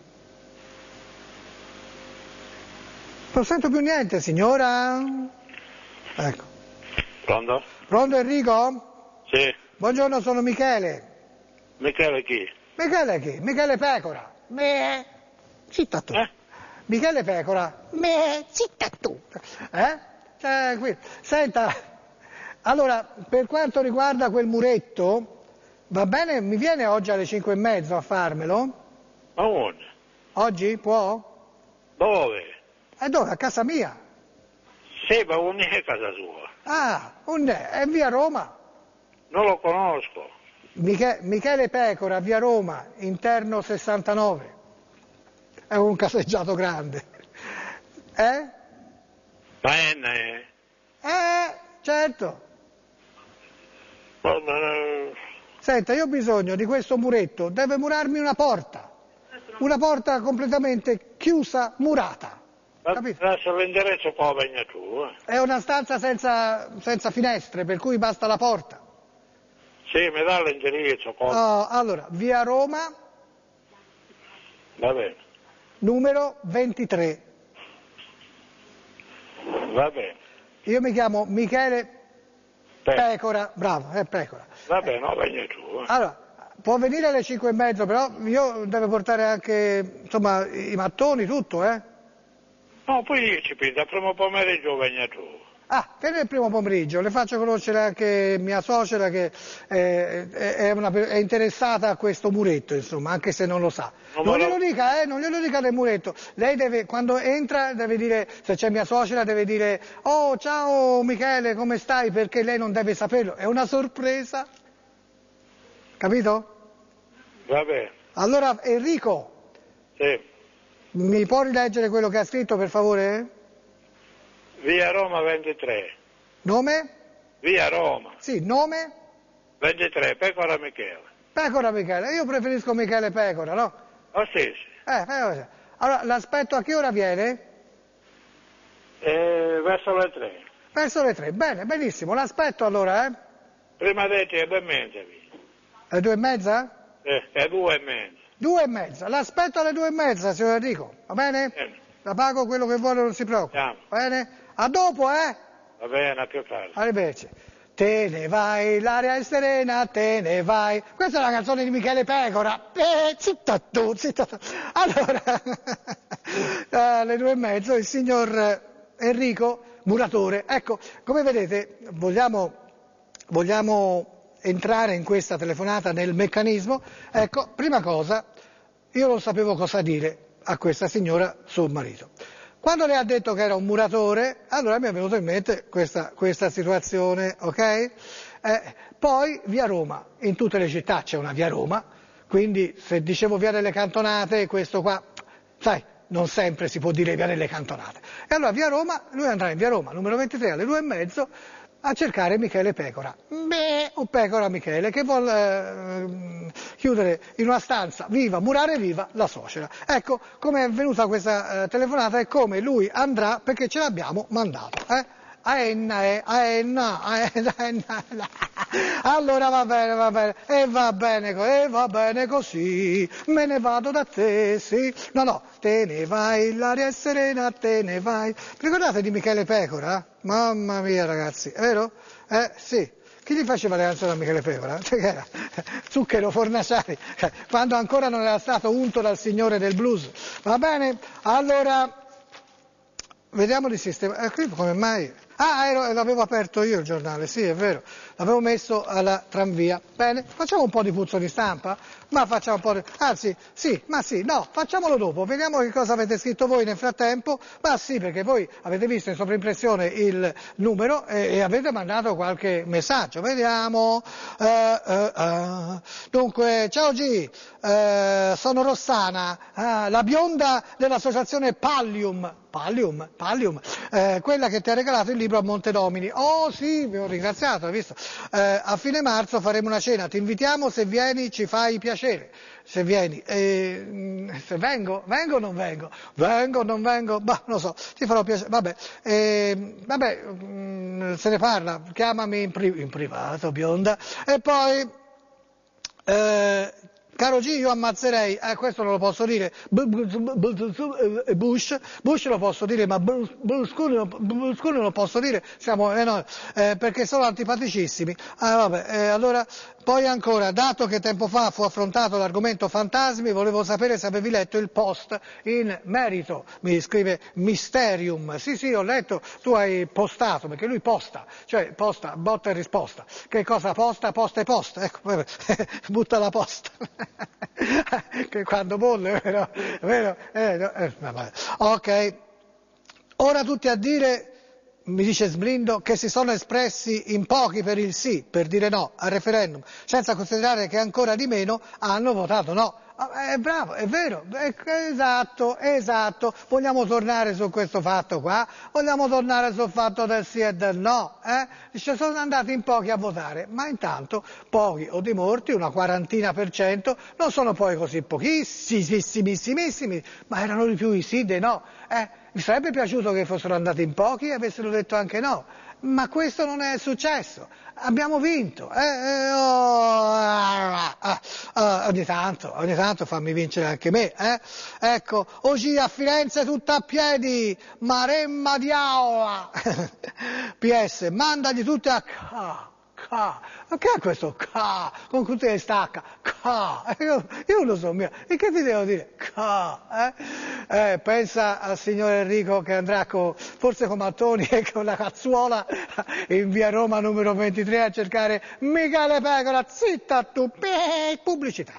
Non sento più niente, signora. Ecco. Pronto? Pronto Enrico? Sì. Buongiorno, sono Michele. Michele chi? Michele chi? Michele Pecora. Me. Zitta tu. Eh? Michele Pecora. Me. Zitta tu. Eh? Cioè, qui. Senta, allora, per quanto riguarda quel muretto, va bene, mi viene oggi alle cinque e mezzo a farmelo? Ma dove? Oggi? Può? Dove? E dove? A casa mia. Sì, ma non è casa sua. Ah, un è via Roma. Non lo conosco. Miche- Michele Pecora, via Roma, interno sessantanove. È un caseggiato grande. Eh? Ma è... ne- Eh, certo. ma- ma- Senta, io ho bisogno di questo muretto, deve murarmi una porta. Una porta completamente chiusa, murata. ma- Capito? Lascia l'indirizzo poi venga tu. Eh. È una stanza senza, senza finestre, per cui basta la porta. Sì, mi dà l'indirizzo poi. Oh, allora, via Roma, Va bene, numero ventitré. va bene. Io mi chiamo Michele Pe- Pecora, bravo, è Pecora. Va bene, no, venga tu. Eh. Allora, può venire alle cinque e mezzo, però io devo portare anche, insomma, i mattoni, tutto, eh? No, poi ci pensa, prima pomeriggio venga tu. Ah, viene il primo pomeriggio, le faccio conoscere anche mia suocera che eh, è, una, è interessata a questo muretto, insomma, anche se non lo sa. Non, non glielo dica, eh, non glielo dica del muretto. Lei deve, quando entra, deve dire, se c'è mia suocera, deve dire, oh, ciao Michele, come stai? Perché lei non deve saperlo, è una sorpresa. Capito? Va bene. Allora, Enrico, Sì. mi può rileggere quello che ha scritto, per favore? Via Roma ventitré. Nome? Via Roma. Sì, nome? ventitré, Pecora Michele. Pecora Michele, io preferisco Michele Pecora, no? Oh sì, sì. Eh, eh, allora, l'aspetto a che ora viene? Eh, verso le tre. Verso le tre, bene, benissimo, l'aspetto allora, eh? Prima detto è due e mezza. Alle due e mezza? Eh, è due e mezza. Due e mezza, l'aspetto alle due e mezza, signor Enrico, va bene? Bene. La pago quello che vuole, non si preoccupa, Andiamo. va bene? A dopo, eh? Va bene, a più tardi. Arrivederci. Te ne vai, l'aria è serena, te ne vai. Questa è la canzone di Michele Pecora. Eh, zitta tu, zitta tu. Allora, alle due e mezzo il signor Enrico, muratore. Ecco, come vedete, vogliamo, vogliamo entrare in questa telefonata nel meccanismo. Ecco, prima cosa, io non sapevo cosa dire a questa signora sul marito. Quando le ha detto che era un muratore, allora mi è venuta in mente questa, questa situazione, ok? Eh, poi via Roma, in tutte le città c'è una via Roma, quindi se dicevo via delle Cantonate, questo qua, sai, non sempre si può dire via delle Cantonate. E allora via Roma, lui andrà in via Roma, numero ventitré alle due e mezzo, a cercare Michele Pecora. Beh, un Pecora Michele che vuole eh, chiudere in una stanza viva, murare viva la suocera. Ecco come è venuta questa eh, telefonata e come lui andrà perché ce l'abbiamo mandato. Eh? A Enna, eh, a Enna, a Enna, a Enna. Allora va bene, va bene, e va bene, e va bene così, me ne vado da te, sì. No, no, te ne vai, l'aria è serena, te ne vai. Vi ricordate di Michele Pecora? Mamma mia ragazzi, è vero? Eh, sì. Chi gli faceva le canzoni a Michele Pecora? Cioè, che era? Zucchero Fornaciari, cioè, quando ancora non era stato unto dal signore del blues. Va bene? Allora, vediamo di sistemare. Eh, come mai? Ah, ero, l'avevo aperto io il giornale, sì, è vero. L'avevo messo alla tranvia. Bene, facciamo un po' di puzzo di stampa? Ma facciamo un po' di... Anzi, sì, ma sì, no, facciamolo dopo. Vediamo che cosa avete scritto voi nel frattempo. Ma sì, perché voi avete visto in sovraimpressione il numero e, e avete mandato qualche messaggio. Vediamo. Uh, uh, uh. Dunque, ciao G, uh, sono Rossana, uh, la bionda dell'associazione Pallium. Pallium, Pallium, eh, quella che ti ha regalato il libro a Montedomini. Oh sì, vi ho ringraziato, hai visto? Eh, a fine marzo faremo una cena, ti invitiamo, se vieni ci fai piacere. Se vieni, eh, se vengo, vengo o non vengo? Vengo o non vengo? Bah, non lo so, ti farò piacere. Vabbè, eh, vabbè, mh, se ne parla, chiamami in, pri- in privato, bionda. E poi... Eh, Caro G, io ammazzerei, eh, questo non lo posso dire, Bush, Bush lo posso dire, ma Berlusconi non lo posso dire, siamo, eh, no, eh, perché sono antipaticissimi. Ah, vabbè, eh, allora, poi ancora, dato che tempo fa fu affrontato l'argomento fantasmi, volevo sapere se avevi letto il post in merito, mi scrive Mysterium, sì sì, ho letto, tu hai postato, perché lui posta, cioè posta, botta e risposta, che cosa posta? Posta e posta, ecco, butta la posta. Che quando bolle, vero? vero? Eh, no, eh, ok, ora tutti a dire, mi dice Sblindo, che si sono espressi in pochi per il sì, per dire no al referendum, senza considerare che ancora di meno hanno votato no. È bravo, è vero, è, esatto, esatto, vogliamo tornare su questo fatto qua, vogliamo tornare sul fatto del sì e del no, eh? Ci sono andati in pochi a votare, ma intanto pochi o di morti, una quarantina per cento, non sono poi così pochissimissimi, ma erano di più i sì dei no, eh? Mi sarebbe piaciuto che fossero andati in pochi e avessero detto anche no, ma questo non è successo, abbiamo vinto, eh? Eh, oh, ah, ah, ah, ogni tanto, ogni tanto fammi vincere anche me, eh? Ecco, oggi a Firenze tutta a piedi, Maremma di Aula, P S, mandagli tutte a ca, K, ma che è questo K? Con tutte le stacca, K, io, io non lo so mio, e che ti devo dire? K, eh? Eh, pensa al signor Enrico che andrà con, forse con Mattoni e con la cazzuola in via Roma numero ventitré a cercare Michele Pecora, zitta tu, pubblicità.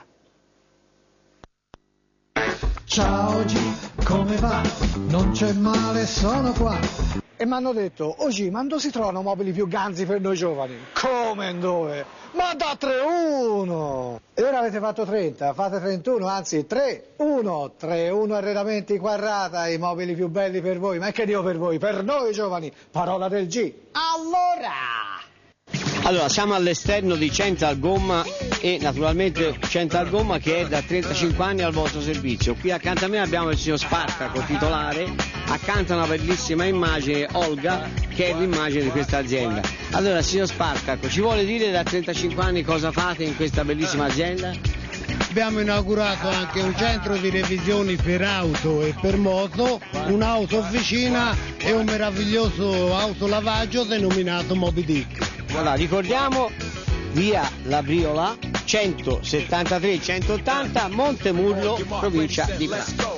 Ciao G, come va? Non c'è male, sono qua. E mi hanno detto, oggi, ma dove si trovano mobili più ganzi per noi giovani? Come dove? Ma da tre uno! E ora avete fatto trenta, fate trentuno, anzi tre uno, tre uno Arredamenti Quarrata, i mobili più belli per voi, ma che Dio per voi, per noi giovani, parola del G. Allora! Allora, siamo all'esterno di Central Gomma e naturalmente Central Gomma che è da trentacinque anni al vostro servizio. Qui accanto a me abbiamo il signor Spartaco, titolare, accanto a una bellissima immagine, Olga, che è l'immagine di questa azienda. Allora, signor Spartaco, ci vuole dire da trentacinque anni cosa fate in questa bellissima azienda? Abbiamo inaugurato anche un centro di revisioni per auto e per moto, un'auto officina e un meraviglioso autolavaggio denominato Moby Dick. Allora, ricordiamo via La Briola centosettantatré centottanta Montemurlo, provincia di Prato.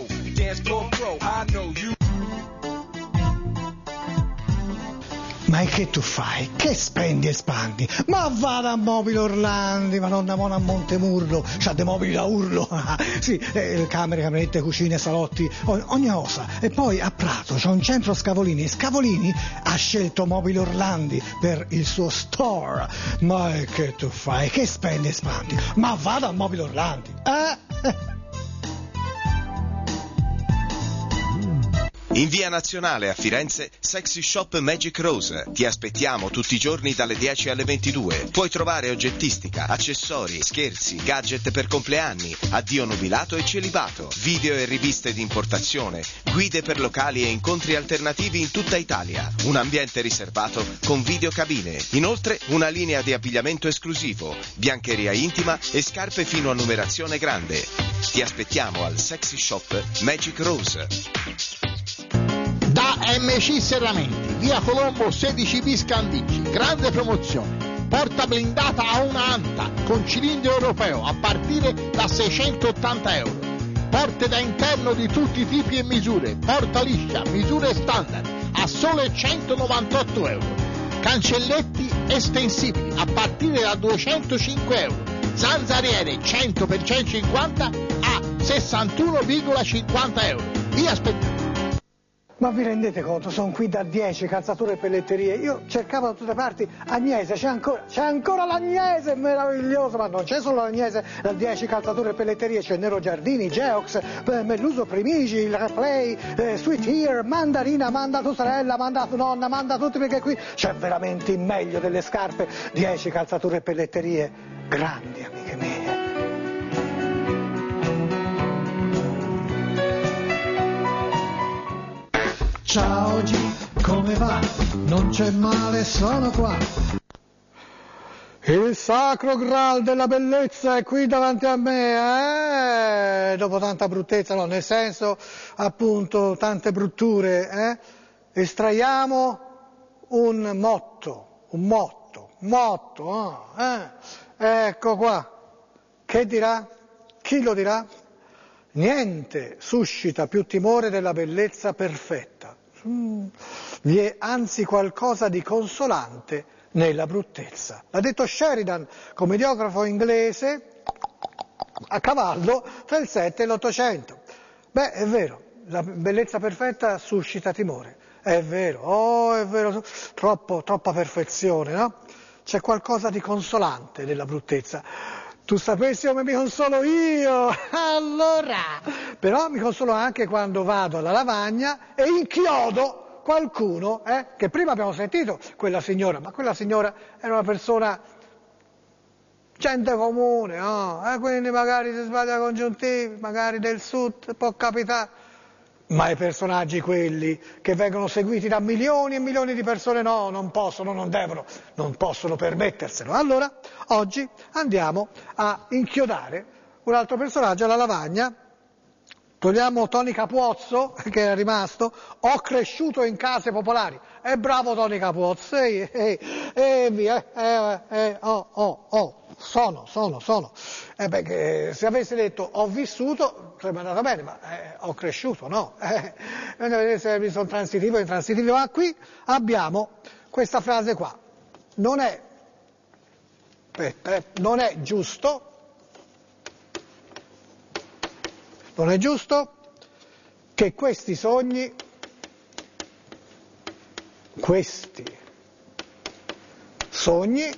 Ma che tu fai? Che spendi e spandi? Ma vada a Mobili Orlandi, ma non da Mona a Montemurlo, c'ha dei mobili da urlo, sì, eh, camere, camerette, cucine, salotti, ogni cosa. E poi a Prato c'è un centro Scavolini, e Scavolini ha scelto Mobili Orlandi per il suo store. Ma che tu fai? Che spendi e spandi? Ma vada a Mobili Orlandi, eh? In via Nazionale a Firenze, Sexy Shop Magic Rose. Ti aspettiamo tutti i giorni dalle dieci alle ventidue. Puoi trovare oggettistica, accessori, scherzi, gadget per compleanni, addio nubilato e celibato, video e riviste di importazione, guide per locali e incontri alternativi in tutta Italia. Un ambiente riservato con videocabine. Inoltre una linea di abbigliamento esclusivo, biancheria intima e scarpe fino a numerazione grande. Ti aspettiamo al Sexy Shop Magic Rose. Da M C Serramenti, via Colombo sedici bis Candici, grande promozione. Porta blindata a una anta con cilindro europeo a partire da seicentottanta euro. Porte da interno di tutti i tipi e misure, porta liscia, misure standard a sole centonovantotto euro. Cancelletti estensibili a partire da duecentocinque euro. Zanzariere cento per centocinquanta a sessantuno virgola cinquanta euro. Vi aspettiamo. Ma vi rendete conto? Sono qui da dieci, calzature e pelletterie. Io cercavo da tutte le parti Agnese, c'è ancora, c'è ancora l'Agnese, meraviglioso, ma non c'è solo l'Agnese, da dieci calzature e pelletterie, c'è Nero Giardini, Geox, eh, Melluso Primigi, il Replay, eh, Sweet Ear, Mandarina, manda tua sorella, manda tua nonna, manda tutti perché qui c'è veramente il meglio delle scarpe, dieci calzature e pelletterie, grandi amiche mie. Ciao G, come va? Non c'è male, sono qua. Il sacro Graal della bellezza è qui davanti a me, eh? Dopo tanta bruttezza, no, nel senso, appunto, tante brutture, eh? Estraiamo un motto, un motto, motto, oh, eh? Ecco qua. Che dirà? Chi lo dirà? Niente suscita più timore della bellezza perfetta. Mm. Vi è anzi qualcosa di consolante nella bruttezza. L'ha detto Sheridan, commediografo inglese, a cavallo tra il sette e l'Ottocento. Beh, è vero, la bellezza perfetta suscita timore. È vero, oh, è vero, troppo, troppa perfezione, no? C'è qualcosa di consolante nella bruttezza. Tu sapessi come mi consolo io, allora, però mi consolo anche quando vado alla lavagna e inchiodo qualcuno, eh, che prima abbiamo sentito, quella signora, ma quella signora era una persona, gente comune, no? Eh, quindi magari si sbaglia congiuntivi, magari del sud, può capitare. Ma i personaggi quelli che vengono seguiti da milioni e milioni di persone no, non possono, non devono, non possono permetterselo. Allora, oggi andiamo a inchiodare un altro personaggio alla lavagna Togliamo Toni Capuozzo, che era rimasto, ho cresciuto in case popolari. E bravo Toni Capuozzo, e eh, eh, via, eh, eh, oh, oh, oh, sono, sono, sono. Eh beh, che, se avessi detto ho vissuto, sarebbe andato bene, ma eh, ho cresciuto, no? Eh, bisogna vedere se mi sono transitivo o intransitivo. Ma qui abbiamo questa frase qua. Non è, aspetta, eh, non è giusto, non è giusto che questi sogni, questi sogni,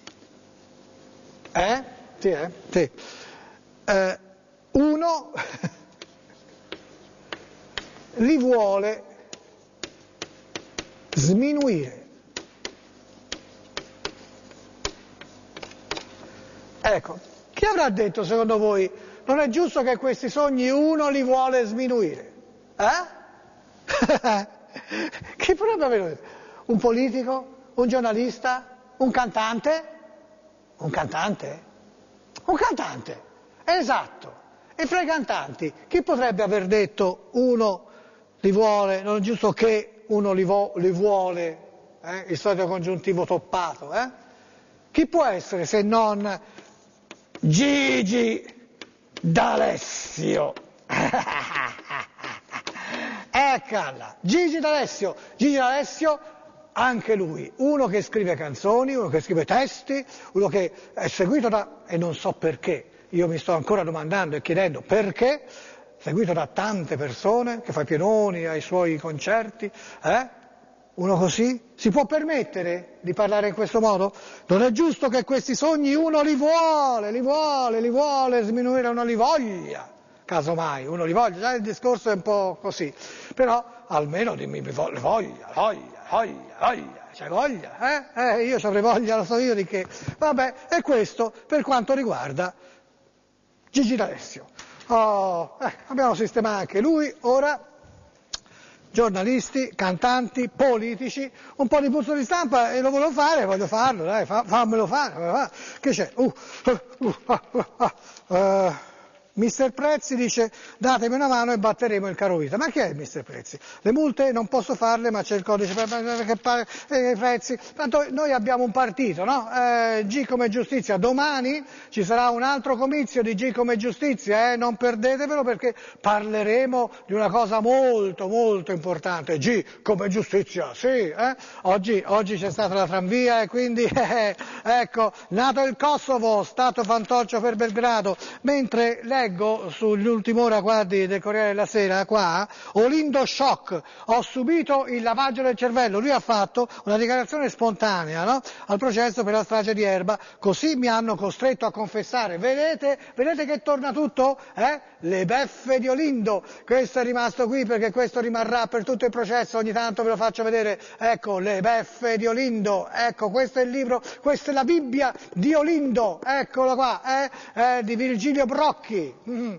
eh? Sì, eh? Sì. Eh, uno li vuole sminuire. Ecco, chi avrà detto secondo voi non è giusto che questi sogni uno li vuole sminuire? Eh? Chi potrebbe averlo detto? Un politico? Un giornalista? Un cantante? Un cantante? Un cantante, esatto. E fra i cantanti, chi potrebbe aver detto uno li vuole, non è giusto che uno li, vo- li vuole, eh? Il solito congiuntivo toppato, eh? Chi può essere se non Gigi D'Alessio? Eccola, Gigi D'Alessio. Gigi D'Alessio, anche lui, uno che scrive canzoni, uno che scrive testi, uno che è seguito da, e non so perché, io mi sto ancora domandando e chiedendo perché, seguito da tante persone, che fa i pienoni ai suoi concerti, eh? Uno così si può permettere di parlare in questo modo? Non è giusto che questi sogni uno li vuole, li vuole, li vuole sminuire, uno li voglia, casomai, uno li voglia, già il discorso è un po' così, però almeno dimmi voglia, voglia, voglia, voglia, c'hai voglia, eh? Eh, io ci avrei voglia, lo so io di che. Vabbè, e questo per quanto riguarda Gigi D'Alessio. Oh, eh, abbiamo sistemato anche lui, ora giornalisti, cantanti, politici, un po' di puzzo di stampa e lo volevo fare, voglio farlo, dai, fa, fammelo fare, che c'è? Uh, uh, uh, uh, uh, uh. mister Prezzi dice datemi una mano e batteremo il carovita. Ma che è il mister Prezzi? Le multe non posso farle, ma c'è il codice che Prezzi. Tanto noi abbiamo un partito, no? Eh, G come giustizia. Domani ci sarà un altro comizio di G come giustizia, eh? Non perdetevelo perché parleremo di una cosa molto molto importante. G come giustizia, sì. Eh? Oggi, oggi c'è stata la tranvia e quindi eh, ecco, nato il Kosovo, stato fantoccio per Belgrado, mentre lei sull'ultima ora qua del Corriere della Sera, qua, Olindo shock, ho subito il lavaggio del cervello, lui ha fatto una dichiarazione spontanea, no? Al processo per la strage di Erba, così mi hanno costretto a confessare, vedete, vedete che torna tutto? Eh? Le beffe di Olindo, questo è rimasto qui perché questo rimarrà per tutto il processo, ogni tanto ve lo faccio vedere, ecco, le beffe di Olindo, ecco, questo è il libro, questa è la Bibbia di Olindo, eccola qua, eh? Eh, di Virgilio Brocchi. Mm,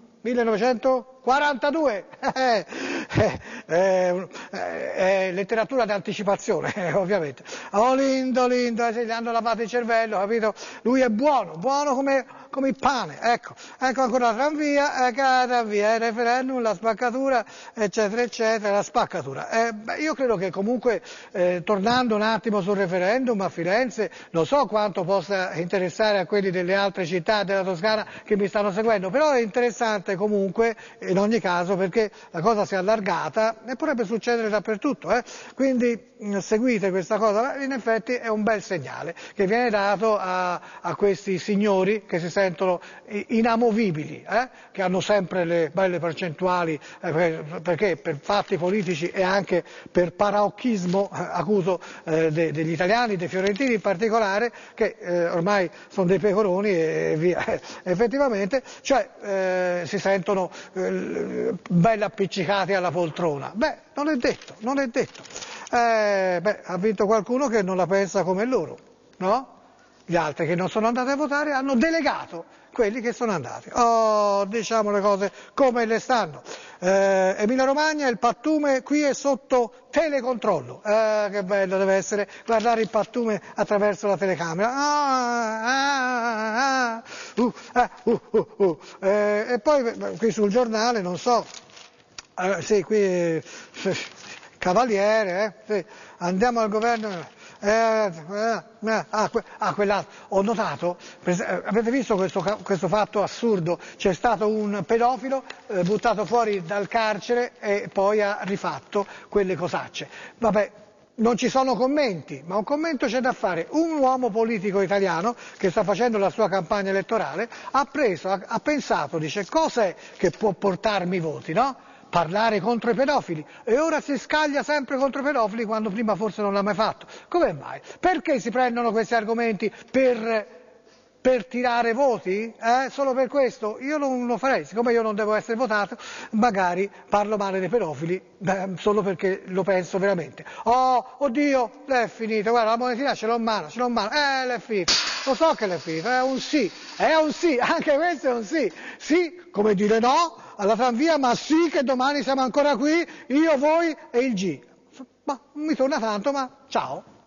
millenovecentoquarantadue, eh, eh, eh, eh, letteratura d'anticipazione, eh, ovviamente. Oh Lindo, Lindo, eh, gli hanno lavato il cervello, capito? Lui è buono, buono come, come il pane, ecco, ecco ancora la tranvia, ecco la tranvia, il referendum, la spaccatura, eccetera, eccetera, la spaccatura. Eh, beh, io credo che comunque, eh, tornando un attimo sul referendum a Firenze, non so quanto possa interessare a quelli delle altre città della Toscana che mi stanno seguendo, però è interessante comunque in ogni caso perché la cosa si è allargata e potrebbe succedere dappertutto, eh? Quindi mh, seguite questa cosa, in effetti è un bel segnale che viene dato a, a questi signori che si sentono inamovibili, eh? Che hanno sempre le belle percentuali, eh, per, perché per fatti politici e anche per paraocchismo eh, accuso eh, de, degli italiani, dei fiorentini in particolare, che eh, ormai sono dei pecoroni e via, effettivamente, cioè eh, si sentono eh, belli appiccicati alla poltrona. Beh, non è detto, non è detto. Eh, beh, ha vinto qualcuno che non la pensa come loro, no? Gli altri che non sono andati a votare hanno delegato quelli che sono andati. Oh, diciamo le cose come le stanno. Eh, Emilia Romagna, il pattume qui è sotto telecontrollo. Eh, che bello deve essere guardare il pattume attraverso la telecamera. Ah, ah, ah, uh, ah, uh, uh, uh. Eh, e poi qui sul giornale, non so, Eh, sì, qui eh, Cavaliere, eh, sì. Andiamo al governo. Eh, eh, eh, ah, que- ah, quell'altro. Ho notato, pres- eh, avete visto questo, ca- questo fatto assurdo? C'è stato un pedofilo eh, buttato fuori dal carcere e poi ha rifatto quelle cosacce. Vabbè, non ci sono commenti, ma un commento c'è da fare. Un uomo politico italiano che sta facendo la sua campagna elettorale ha preso, ha, ha pensato, dice, cos'è che può portarmi voti, no? Parlare contro i pedofili, e ora si scaglia sempre contro i pedofili quando prima forse non l'ha mai fatto. Come mai? Perché si prendono questi argomenti per, per tirare voti? Eh? Solo per questo? Io non lo farei, siccome io non devo essere votato, magari parlo male dei pedofili, beh, solo perché lo penso veramente. Oh, oddio, l'è finito, guarda, la monetina ce l'ho in mano, ce l'ho in mano, eh, l'è finito. Lo so che l'è finito, è un sì, è un sì, anche questo è un sì. Sì, come dire no alla tranvia, ma sì che domani siamo ancora qui, io, voi e il G. Ma mi torna tanto, ma ciao.